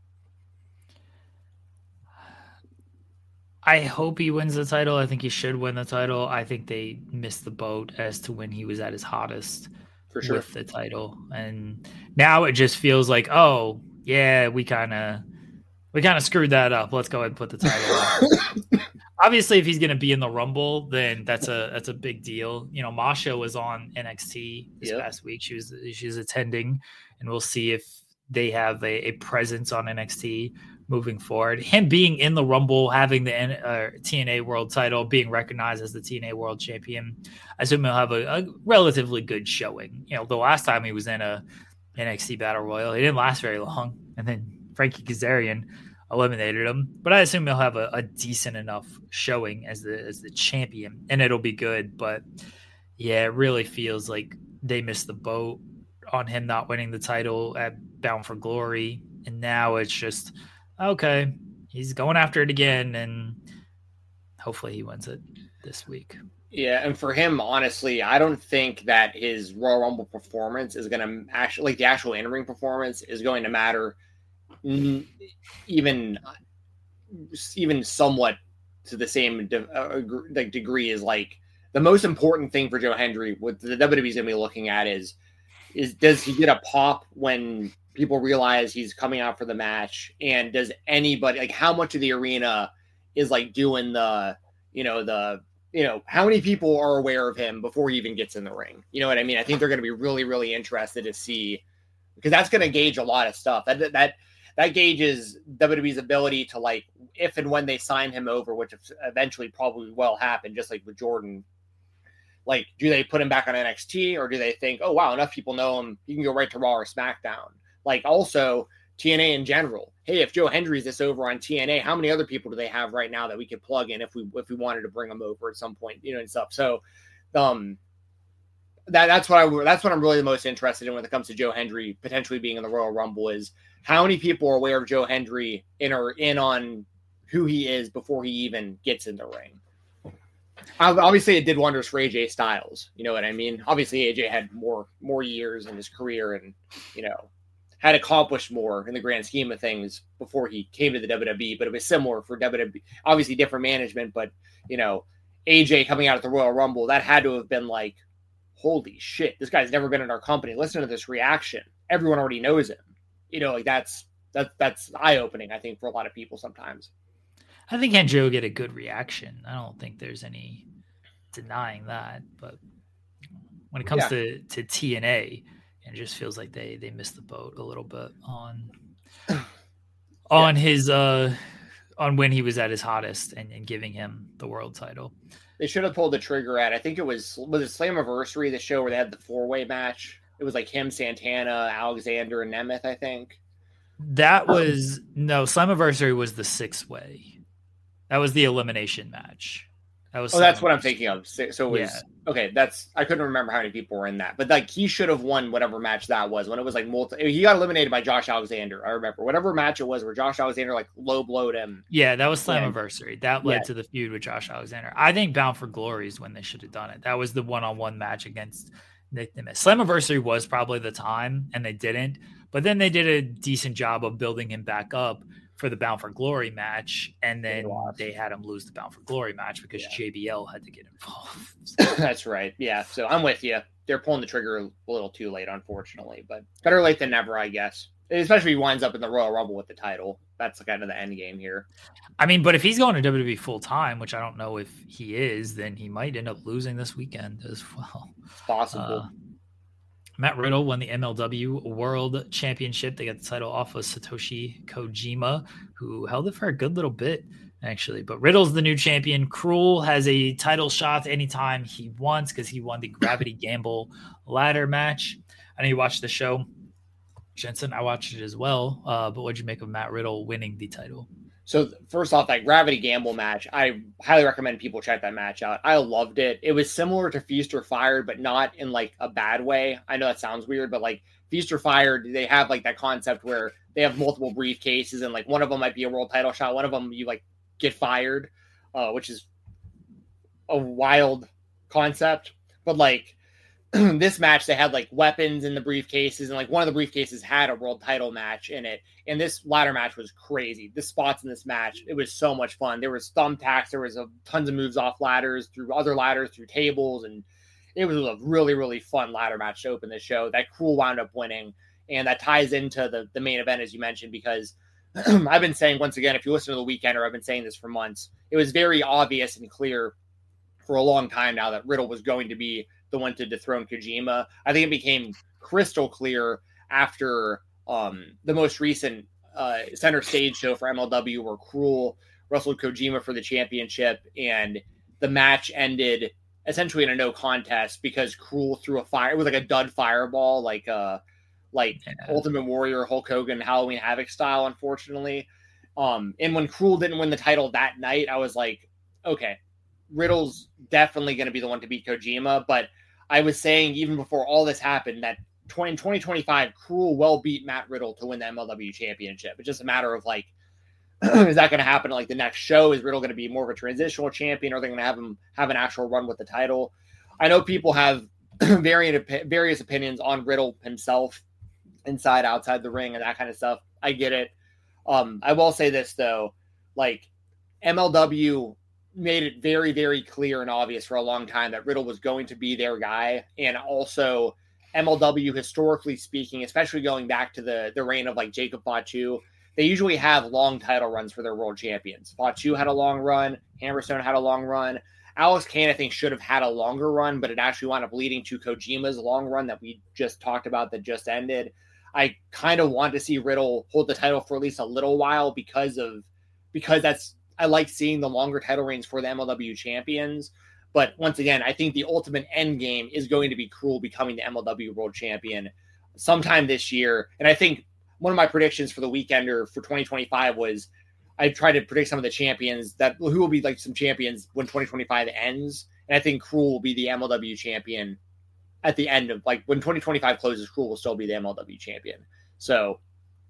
[SPEAKER 3] I hope he wins the title. I think he should win the title. I think they missed the boat as to when he was at his hottest
[SPEAKER 4] for sure
[SPEAKER 3] with the title. And now it just feels like, oh yeah, we kind of screwed that up. Let's go ahead and put the title on. Obviously, if he's going to be in the Rumble, then that's a big deal. Masha was on NXT this past week. She was attending, and we'll see if they have a presence on NXT moving forward. Him being in the Rumble, having the TNA World title, being recognized as the TNA World Champion, I assume he'll have a relatively good showing. The last time he was in a NXT Battle Royal, he didn't last very long, and then Frankie Kazarian eliminated him. But I assume he'll have a decent enough showing as the champion, and it'll be good. But yeah, it really feels like they missed the boat on him not winning the title at Bound for Glory, and now it's just, okay, he's going after it again, and hopefully he wins it this week.
[SPEAKER 4] Yeah, and for him, honestly, I don't think that his Royal Rumble performance is going to actually, the actual in-ring performance is going to matter even somewhat to the same degree as the most important thing for Joe Hendry, what the WWE's going to be looking at is does he get a pop when people realize he's coming out for the match, and does anybody, how much of the arena is doing how many people are aware of him before he even gets in the ring? You know what I mean? I think they're going to be really, really interested to see, because that's going to gauge a lot of stuff. That gauges WWE's ability to, if and when they sign him over, which eventually probably will happen, just like with Jordan. Do they put him back on NXT, or do they think, oh, wow, enough people know him, he can go right to Raw or SmackDown? Also, TNA in general. Hey, if Joe Hendry's this over on TNA, how many other people do they have right now that we could plug in if we wanted to bring him over at some point, and stuff. So, that's what I'm really the most interested in when it comes to Joe Hendry potentially being in the Royal Rumble, is how many people are aware of Joe Hendry and are in on who he is before he even gets in the ring. Obviously, it did wonders for AJ Styles. You know what I mean? Obviously, AJ had more years in his career and, had accomplished more in the grand scheme of things before he came to the WWE, but it was similar for WWE. Obviously, different management, but, AJ coming out at the Royal Rumble, that had to have been holy shit, this guy's never been in our company. Listen to this reaction. Everyone already knows him. That's eye-opening, I think, for a lot of people sometimes.
[SPEAKER 3] I think Hendry will get a good reaction. I don't think there's any denying that. But when it comes to TNA, it just feels like they missed the boat a little bit on his on when he was at his hottest and giving him the world title.
[SPEAKER 4] They should have pulled the trigger at, I think it was it Slammiversary, the show where they had the 4-way match. It was him, Santana, Alexander, and Nemeth, I think.
[SPEAKER 3] That was no Slammiversary was the 6-way. That was the elimination match.
[SPEAKER 4] That's what I'm thinking of. So it was okay. I couldn't remember how many people were in that, but like he should have won whatever match that was when it was like he got eliminated by Josh Alexander. I remember whatever match it was where Josh Alexander like low blowed him.
[SPEAKER 3] Yeah, that was Slammiversary. That led to the feud with Josh Alexander. I think Bound for Glory is when they should have done it. That was the one-on-one match against Nick Nimitz. Slammiversary was probably the time, and they didn't. But then they did a decent job of building him back up for the Bound for Glory match, and then they had him lose the Bound for Glory match because JBL had to get involved.
[SPEAKER 4] That's right. Yeah, so I'm with you. They're pulling the trigger a little too late, unfortunately, but better late than never, I guess. Especially if he winds up in the Royal Rumble with the title. That's kind of the end game here.
[SPEAKER 3] I mean, but if he's going to WWE full time, which I don't know if he is, then he might end up losing this weekend as well.
[SPEAKER 4] It's possible.
[SPEAKER 3] Matt Riddle won the MLW World Championship. They got the title off of Satoshi Kojima, who held it for a good little bit, actually. But Riddle's the new champion. Cruel has a title shot anytime he wants because he won the Gravity Gamble ladder match. I know you watched the show, Jensen. I watched it as well. But what'd you make of Matt Riddle winning the title?
[SPEAKER 4] So first off, that Gravity Gamble match, I highly recommend people check that match out. I loved it. It was similar to Feast or Fired, but not in like a bad way. I know that sounds weird, but like Feast or Fired, they have like that concept where they have multiple briefcases and like one of them might be a world title shot. One of them you like get fired, which is a wild concept. But like this match, they had like weapons in the briefcases, and like one of the briefcases had a world title match in it. And this ladder match was crazy. The spots in this match, it was so much fun. There was thumbtacks, there was tons of moves off ladders, through other ladders, through tables, and it was a really, really fun ladder match to open the show. That Cruel wound up winning, and that ties into the main event, as you mentioned, because I've been saying, once again, if you listen to The Weekender, I've been saying this for months. It was very obvious and clear for a long time now that Riddle was going to be the one to dethrone Kojima. I think it became crystal clear after the most recent center stage show for MLW where Cruel wrestled Kojima for the championship, and the match ended essentially in a no contest because Cruel threw a fire. It was like a dud fireball, like Ultimate Warrior, Hulk Hogan, Halloween Havoc style, unfortunately. And when Cruel didn't win the title that night, I was like, okay, Riddle's definitely going to be the one to beat Kojima. But I was saying even before all this happened that in 2025, Cruel will beat Matt Riddle to win the MLW championship. It's just a matter of like, is that going to happen at like the next show? Is Riddle going to be more of a transitional champion? Or are they going to have him have an actual run with the title? I know people have various opinions on Riddle himself, inside, outside the ring, and that kind of stuff. I get it. I will say this though, like MLW made it very, very clear and obvious for a long time that Riddle was going to be their guy. And also MLW, historically speaking, especially going back to the reign of like Jacob Fatu, they usually have long title runs for their world champions. Fatu had a long run. Hammerstone had a long run. Alex Kane, I think, should have had a longer run, but it actually wound up leading to Kojima's long run that we just talked about that just ended. I kind of want to see Riddle hold the title for at least a little while because I like seeing the longer title reigns for the MLW champions. But once again, I think the ultimate end game is going to be Cruel becoming the MLW world champion sometime this year. And I think one of my predictions for the Weekender for 2025 was I tried to predict some of the champions who will be like some champions when 2025 ends. And I think Cruel will be the MLW champion at the end of like when 2025 closes. Cruel will still be the MLW champion. So,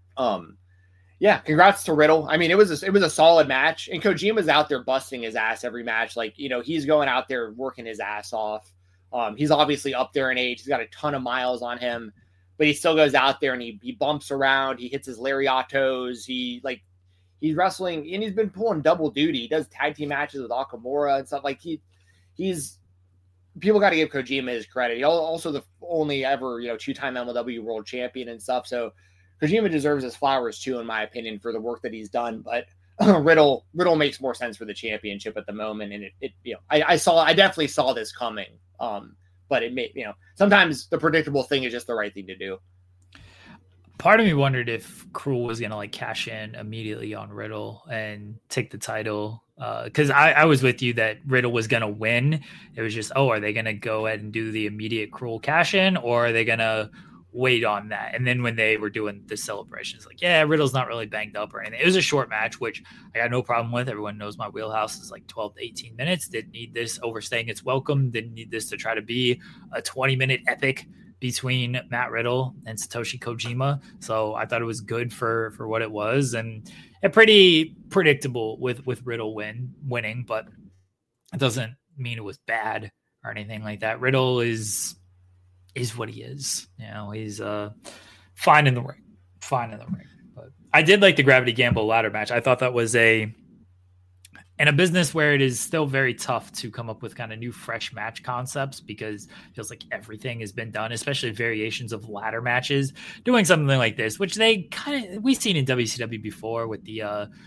[SPEAKER 4] yeah, congrats to Riddle. I mean, it was a solid match, and Kojima's out there busting his ass every match. Like, you know, he's going out there working his ass off. He's obviously up there in age. He's got a ton of miles on him, but he still goes out there and he bumps around. He hits his lariatos. He's wrestling, and he's been pulling double duty. He does tag team matches with Nakamura and stuff. Like he's people got to give Kojima his credit. He also the only ever, two-time MLW world champion and stuff. So Kojima deserves his flowers too, in my opinion, for the work that he's done. But Riddle makes more sense for the championship at the moment. And I definitely saw this coming. But it may, sometimes the predictable thing is just the right thing to do.
[SPEAKER 3] Part of me wondered if Cruel was going to like cash in immediately on Riddle and take the title. Because I was with you that Riddle was going to win. It was just, are they going to go ahead and do the immediate Cruel cash in, or are they going to weighed on that. And then when they were doing the celebrations, like, yeah, Riddle's not really banged up or anything. It was a short match, which I got no problem with. Everyone knows my wheelhouse is like 12 to 18 minutes. Didn't need this overstaying its welcome. Didn't need this to try to be a 20-minute epic between Matt Riddle and Satoshi Kojima. So I thought it was good for what it was, and pretty predictable with Riddle winning, but it doesn't mean it was bad or anything like that. Riddle is what he is. You know, he's fine in the ring. But I did like the Gravity Gamble ladder match. I thought that was in a business where it is still very tough to come up with kind of new, fresh match concepts, because it feels like everything has been done, especially variations of ladder matches. Doing something like this, which we've seen in WCW before with the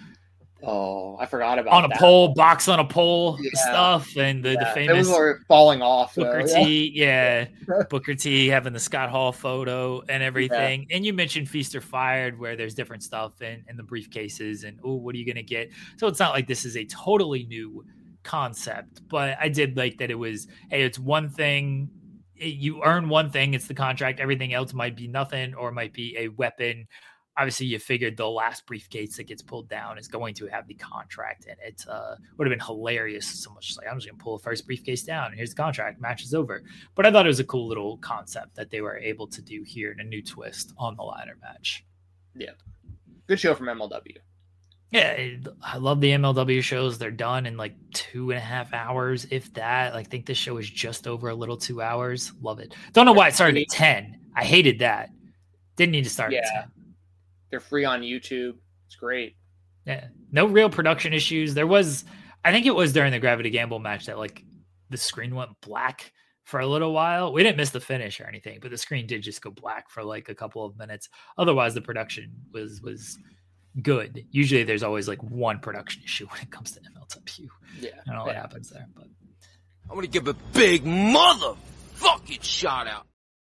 [SPEAKER 4] I forgot about
[SPEAKER 3] on a
[SPEAKER 4] that.
[SPEAKER 3] pole, box on a pole stuff, and the famous
[SPEAKER 4] those were falling off.
[SPEAKER 3] Booker T, Booker T having the Scott Hall photo and everything. And you mentioned Feast or Fired, where there's different stuff in the briefcases, and what are you gonna get? So it's not like this is a totally new concept, but I did like that it was, hey, it's one thing. You earn one thing, it's the contract. Everything else might be nothing, or might be a weapon. Obviously, you figured the last briefcase that gets pulled down is going to have the contract in it. Would have been hilarious. So much like, I'm just going to pull the first briefcase down, and here's the contract. Match is over. But I thought it was a cool little concept that they were able to do here in a new twist on the ladder match.
[SPEAKER 4] Yeah. Good show from MLW.
[SPEAKER 3] Yeah, I love the MLW shows. They're done in like 2.5 hours, if that. I think this show is just over a little 2 hours. Love it. Don't know why it started at 10. I hated that. Didn't need to start at 10.
[SPEAKER 4] They're free on YouTube. It's great.
[SPEAKER 3] Yeah. No real production issues. There was, I think it was during the Gravity Gamble match that like the screen went black for a little while. We didn't miss the finish or anything, but the screen did just go black for like a couple of minutes. Otherwise, the production was good. Usually there's always like one production issue when it comes to MLW.
[SPEAKER 4] Yeah.
[SPEAKER 3] I don't know what happens there, but
[SPEAKER 10] I'm going to give a big motherfucking shout out.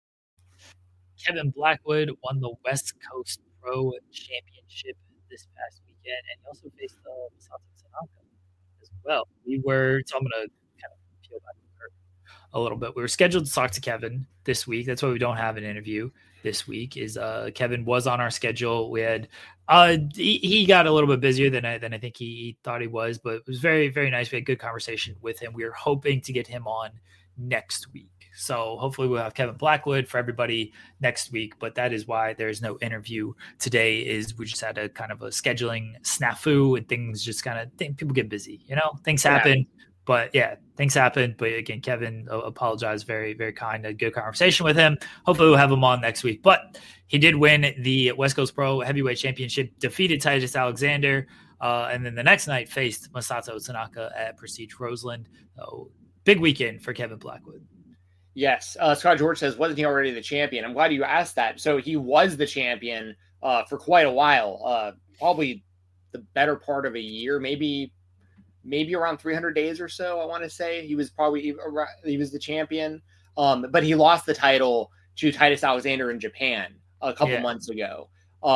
[SPEAKER 3] Kevin Blackwood won the West Coast Pro Championship this past weekend, and he also faced Masato Tanaka as well. So I'm going to kind of peel back the curtain a little bit. We were scheduled to talk to Kevin this week. That's why we don't have an interview this week. Is Kevin was on our schedule. We had he got a little bit busier than I think he thought he was, but it was very, very nice. We had a good conversation with him. We were hoping to get him on next week. So hopefully we'll have Kevin Blackwood for everybody next week, but that is why there's no interview today. Is we just had a kind of a scheduling snafu, and things just kind of people get busy, things happen. But things happen. But again, Kevin apologized, very, very kind, a good conversation with him. Hopefully we'll have him on next week. But he did win the West Coast Pro Heavyweight Championship, defeated Titus Alexander, and then the next night faced Masato Tanaka at Prestige Roseland. So big weekend for Kevin Blackwood.
[SPEAKER 4] Yes. Scott George says, wasn't he already the champion? I'm glad you asked that. So he was the champion for quite a while, probably the better part of a year, maybe around 300 days or so. I want to say he was the champion. But he lost the title to Titus Alexander in Japan a couple months ago.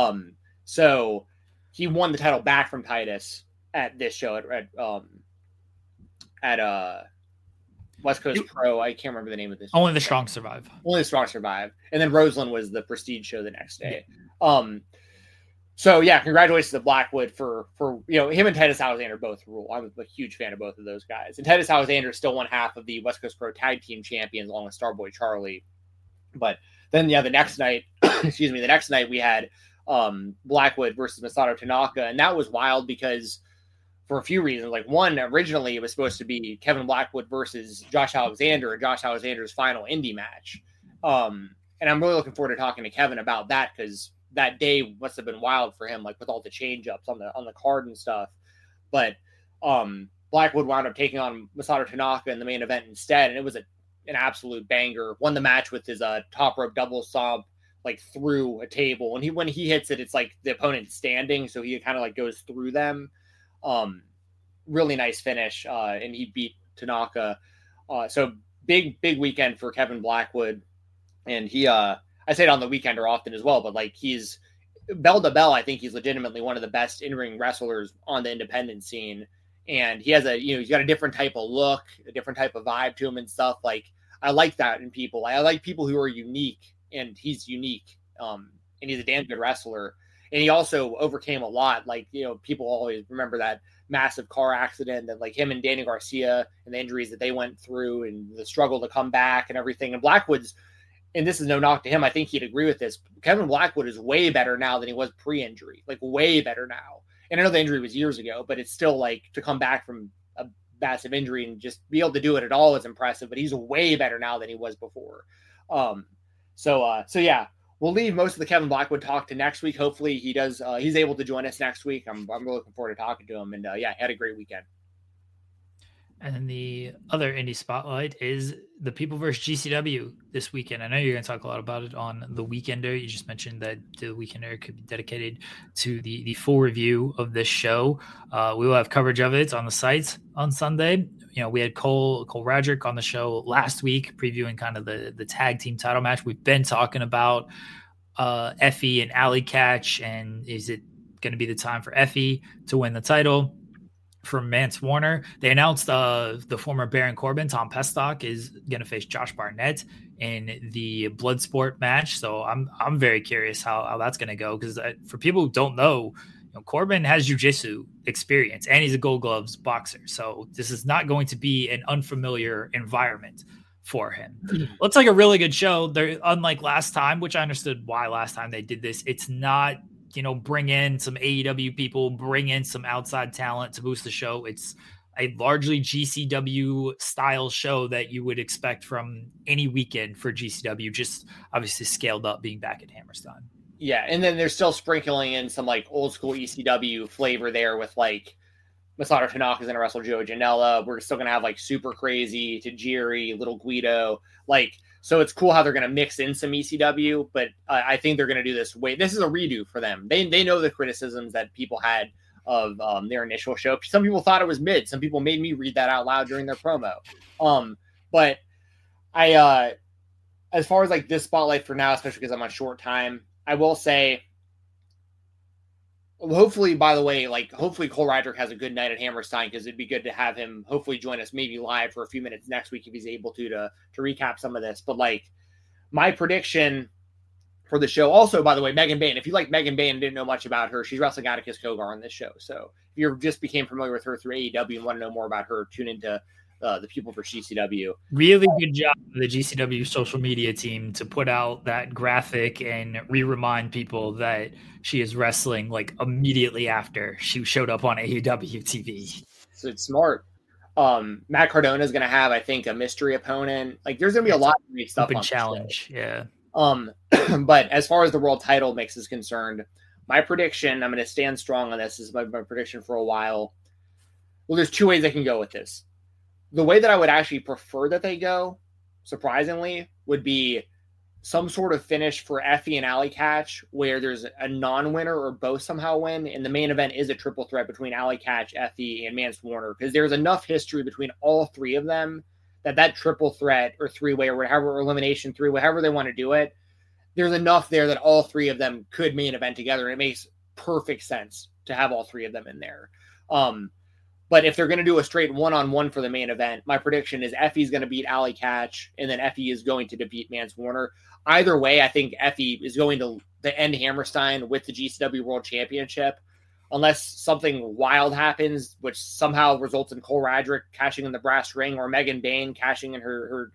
[SPEAKER 4] So he won the title back from Titus at this show at West Coast Pro. I can't remember the name of this.
[SPEAKER 3] Only the Strong Survive.
[SPEAKER 4] Only the Strong Survive. And then Roseland was the Prestige show the next day. So congratulations to Blackwood for him and Titus Alexander both rule. I'm a huge fan of both of those guys. And Titus Alexander is still one half of the West Coast Pro Tag Team Champions along with Starboy Charlie. But then the next night, the next night we had Blackwood versus Masato Tanaka, and that was wild because for a few reasons. Like, one, originally it was supposed to be Kevin Blackwood versus Josh Alexander, and Josh Alexander's final indie match. And I'm really looking forward to talking to Kevin about that, because that day must have been wild for him, like with all the change ups on the card and stuff. But Blackwood wound up taking on Masato Tanaka in the main event instead, and it was an absolute banger. Won the match with his top rope double stomp, like through a table. And when he hits it, it's like the opponent's standing, so he kind of like goes through them. Really nice finish, and he beat Tanaka. So big weekend for Kevin Blackwood, and he I say it on the weekender often as well, but like he's bell to bell, I think he's legitimately one of the best in-ring wrestlers on the independent scene. And he has he's got a different type of look, a different type of vibe to him and stuff. Like, I like that in people. I like people who are unique and he's unique. And he's a damn good wrestler. And he also overcame a lot. Like, people always remember that massive car accident that like him and Danny Garcia and the injuries that they went through and the struggle to come back and everything. And Blackwood's, and this is no knock to him, I think he'd agree with this. Kevin Blackwood is way better now than he was pre-injury, like way better now. And I know the injury was years ago, but it's still like to come back from a massive injury and just be able to do it at all is impressive, but he's way better now than he was before. So yeah, we'll leave most of the Kevin Blackwood talk to next week. Hopefully he does. He's able to join us next week. I'm really looking forward to talking to him. And yeah, had a great weekend.
[SPEAKER 3] And then the other indie spotlight is the People vs. GCW this weekend. I know you're going to talk a lot about it on the Weekender. You just mentioned that the Weekender could be dedicated to the full review of this show. We will have coverage of it on the sites on Sunday. We had Cole Radrick on the show last week previewing kind of the tag team title match. We've been talking about Effie and Alley Catch, and is it going to be the time for Effie to win the title from Mance Warner? They announced the former Baron Corbin, Tom Pestock, is going to face Josh Barnett in the Bloodsport match. So I'm very curious how that's going to go, because for people who don't know, Corbin has jiu-jitsu experience and he's a Gold Gloves boxer. So this is not going to be an unfamiliar environment for him. Looks like a really good show. They're unlike last time, which I understood why last time they did this. It's not, bring in some AEW people, bring in some outside talent to boost the show. It's a largely GCW style show that you would expect from any weekend for GCW, just obviously scaled up being back at Hammerstein.
[SPEAKER 4] Yeah, and then they're still sprinkling in some like old school ECW flavor there with like Masato Tanaka's going to wrestle Joe Janela. We're still going to have like Super Crazy, Tajiri, Little Guido. Like, so it's cool how they're going to mix in some ECW, but I think they're going to do this way. This is a redo for them. They know the criticisms that people had of their initial show. Some people thought it was mid. Some people made me read that out loud during their promo. But I, as far as like this spotlight for now, especially because I'm on short time, I will say, hopefully, by the way, hopefully Cole Radrick has a good night at Hammerstein, because it'd be good to have him hopefully join us maybe live for a few minutes next week if he's able to recap some of this. But like my prediction for the show, also, by the way, Megan Bayne, if you like Megan Bayne and didn't know much about her, she's wrestling Atticus Kogar on this show. So if you just became familiar with her through AEW and want to know more about her, tune into the People for GCW.
[SPEAKER 3] Really good job of the GCW social media team to put out that graphic and remind people that she is wrestling like immediately after she showed up on AEW TV.
[SPEAKER 4] So it's smart. Matt Cardona is going to have, I think, a mystery opponent. Like, there's going to be a lot of great stuff on
[SPEAKER 3] challenge. Yeah.
[SPEAKER 4] But as far as the world title mix is concerned, my prediction, I'm going to stand strong on this. This is my prediction for a while. Well, there's two ways they can go with this. The way that I would actually prefer that they go, surprisingly, would be some sort of finish for Effie and Alley Catch where there's a non-winner or both somehow win, and the main event is a triple threat between Alley Catch, Effie, and Mance Warner, because there's enough history between all three of them that triple threat or three-way or whatever, or elimination three, however they want to do it, there's enough there that all three of them could main event together, and it makes perfect sense to have all three of them in there. But if they're going to do a straight one-on-one for the main event, my prediction is Effie's going to beat Alley Catch, and then Effie is going to defeat Mance Warner. Either way, I think Effie is going to end Hammerstein with the GCW World Championship, unless something wild happens, which somehow results in Cole Radrick cashing in the brass ring, or Megan Bayne cashing in her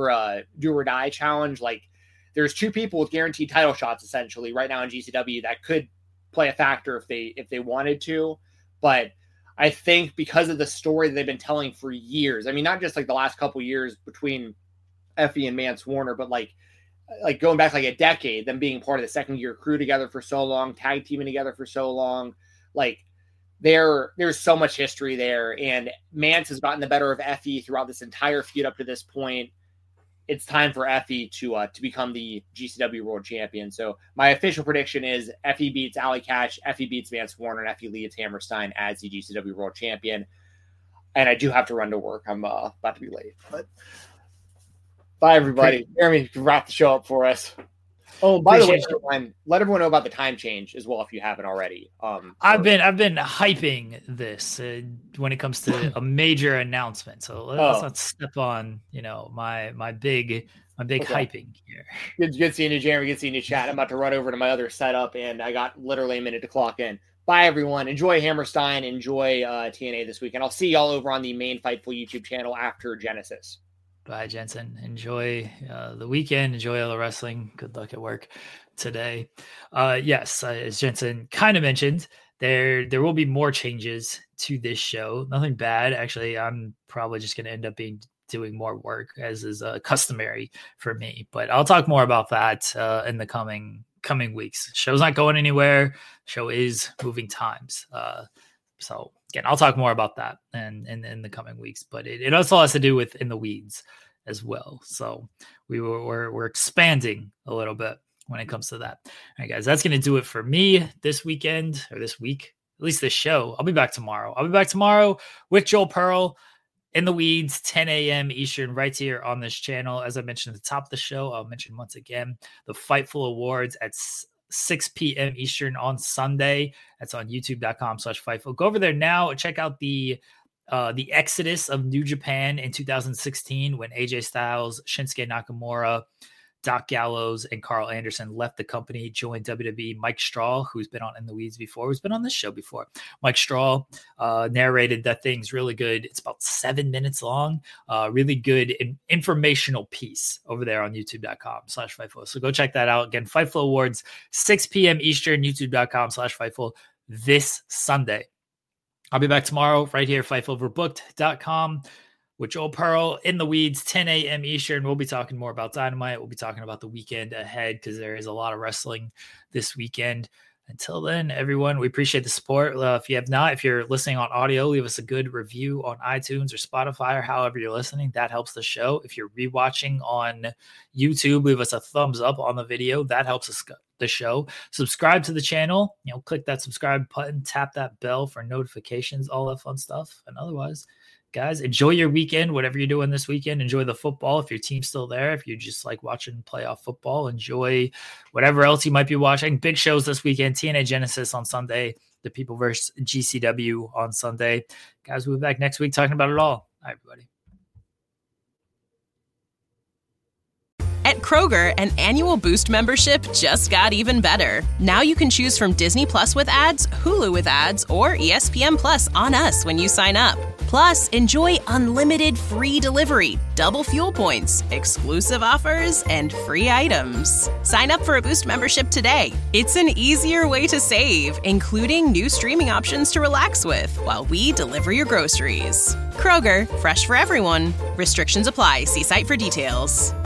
[SPEAKER 4] do or die challenge. Like, there's two people with guaranteed title shots essentially right now in GCW that could play a factor if they wanted to, but I think because of the story that they've been telling for years, I mean, not just like the last couple years between Effie and Mance Warner, but like going back like a decade, them being part of the second year crew together for so long, tag teaming together for so long, like there's so much history there, and Mance has gotten the better of Effie throughout this entire feud up to this point. It's time for Effie to become the GCW World Champion. So my official prediction is Effie beats Alley Catch, Effie beats Mance Warner, and Effie leads Hammerstein as the GCW World Champion. And I do have to run to work. I'm about to be late. But bye, everybody. Jeremy, wrap the show up for us. Oh, by the way, let everyone know about the time change as well if you haven't already.
[SPEAKER 3] I've been hyping this when it comes to a major announcement. So let's not step on my big my big hyping here.
[SPEAKER 4] Good seeing you, Jeremy. Good seeing you, chat. I'm about to run over to my other setup, and I got literally a minute to clock in. Bye, everyone. Enjoy Hammerstein. Enjoy TNA this week. And I'll see y'all over on the main Fightful YouTube channel after Genesis.
[SPEAKER 3] Bye, Jensen. Enjoy the weekend. Enjoy all the wrestling. Good luck at work today. Yes, as Jensen kind of mentioned, there will be more changes to this show. Nothing bad. Actually, I'm probably just going to end up doing more work, as is customary for me. But I'll talk more about that in the coming weeks. Show's not going anywhere. Show is moving times. So again, I'll talk more about that in the coming weeks. But it also has to do with In the Weeds as well. So we're expanding a little bit when it comes to that. All right, guys, that's going to do it for me this weekend, or this week, at least this show. I'll be back tomorrow. With Joel Pearl, In the Weeds, 10 a.m. Eastern, right here on this channel. As I mentioned at the top of the show, I'll mention once again the Fightful Awards at 6 p.m. Eastern on Sunday. That's on youtube.com/Fightful. Go over there now and check out the exodus of New Japan in 2016 when AJ Styles, Shinsuke Nakamura, Doc Gallows, and Carl Anderson left the company, joined WWE. Mike Strahl, who's been on In the Weeds before, who's been on this show before. Mike Strahl narrated that thing's really good. It's about 7 minutes long. Really good informational piece over there on youtube.com/Fightful. So go check that out. Again, Fightful Awards, 6 p.m. Eastern, youtube.com/Fightful this Sunday. I'll be back tomorrow right here, FightfulOverbooked.com. with Joel Pearl, In the Weeds, 10 a.m. Eastern. We'll be talking more about Dynamite. We'll be talking about the weekend ahead because there is a lot of wrestling this weekend. Until then, everyone, we appreciate the support. If you're listening on audio, leave us a good review on iTunes or Spotify or however you're listening. That helps the show. If you're rewatching on YouTube, leave us a thumbs up on the video. That helps us the show. Subscribe to the channel. Click that subscribe button, tap that bell for notifications, all that fun stuff. And otherwise, guys, enjoy your weekend, whatever you're doing this weekend. Enjoy the football if your team's still there. If you just like watching playoff football, enjoy whatever else you might be watching. Big shows this weekend. TNA Genesis on Sunday. The People vs. GCW on Sunday. Guys, we'll be back next week talking about it all. All right, everybody.
[SPEAKER 1] At Kroger, an annual Boost membership just got even better. Now you can choose from Disney Plus with ads, Hulu with ads, or ESPN Plus on us when you sign up. Plus, enjoy unlimited free delivery, double fuel points, exclusive offers, and free items. Sign up for a Boost membership today. It's an easier way to save, including new streaming options to relax with while we deliver your groceries. Kroger, fresh for everyone. Restrictions apply. See site for details.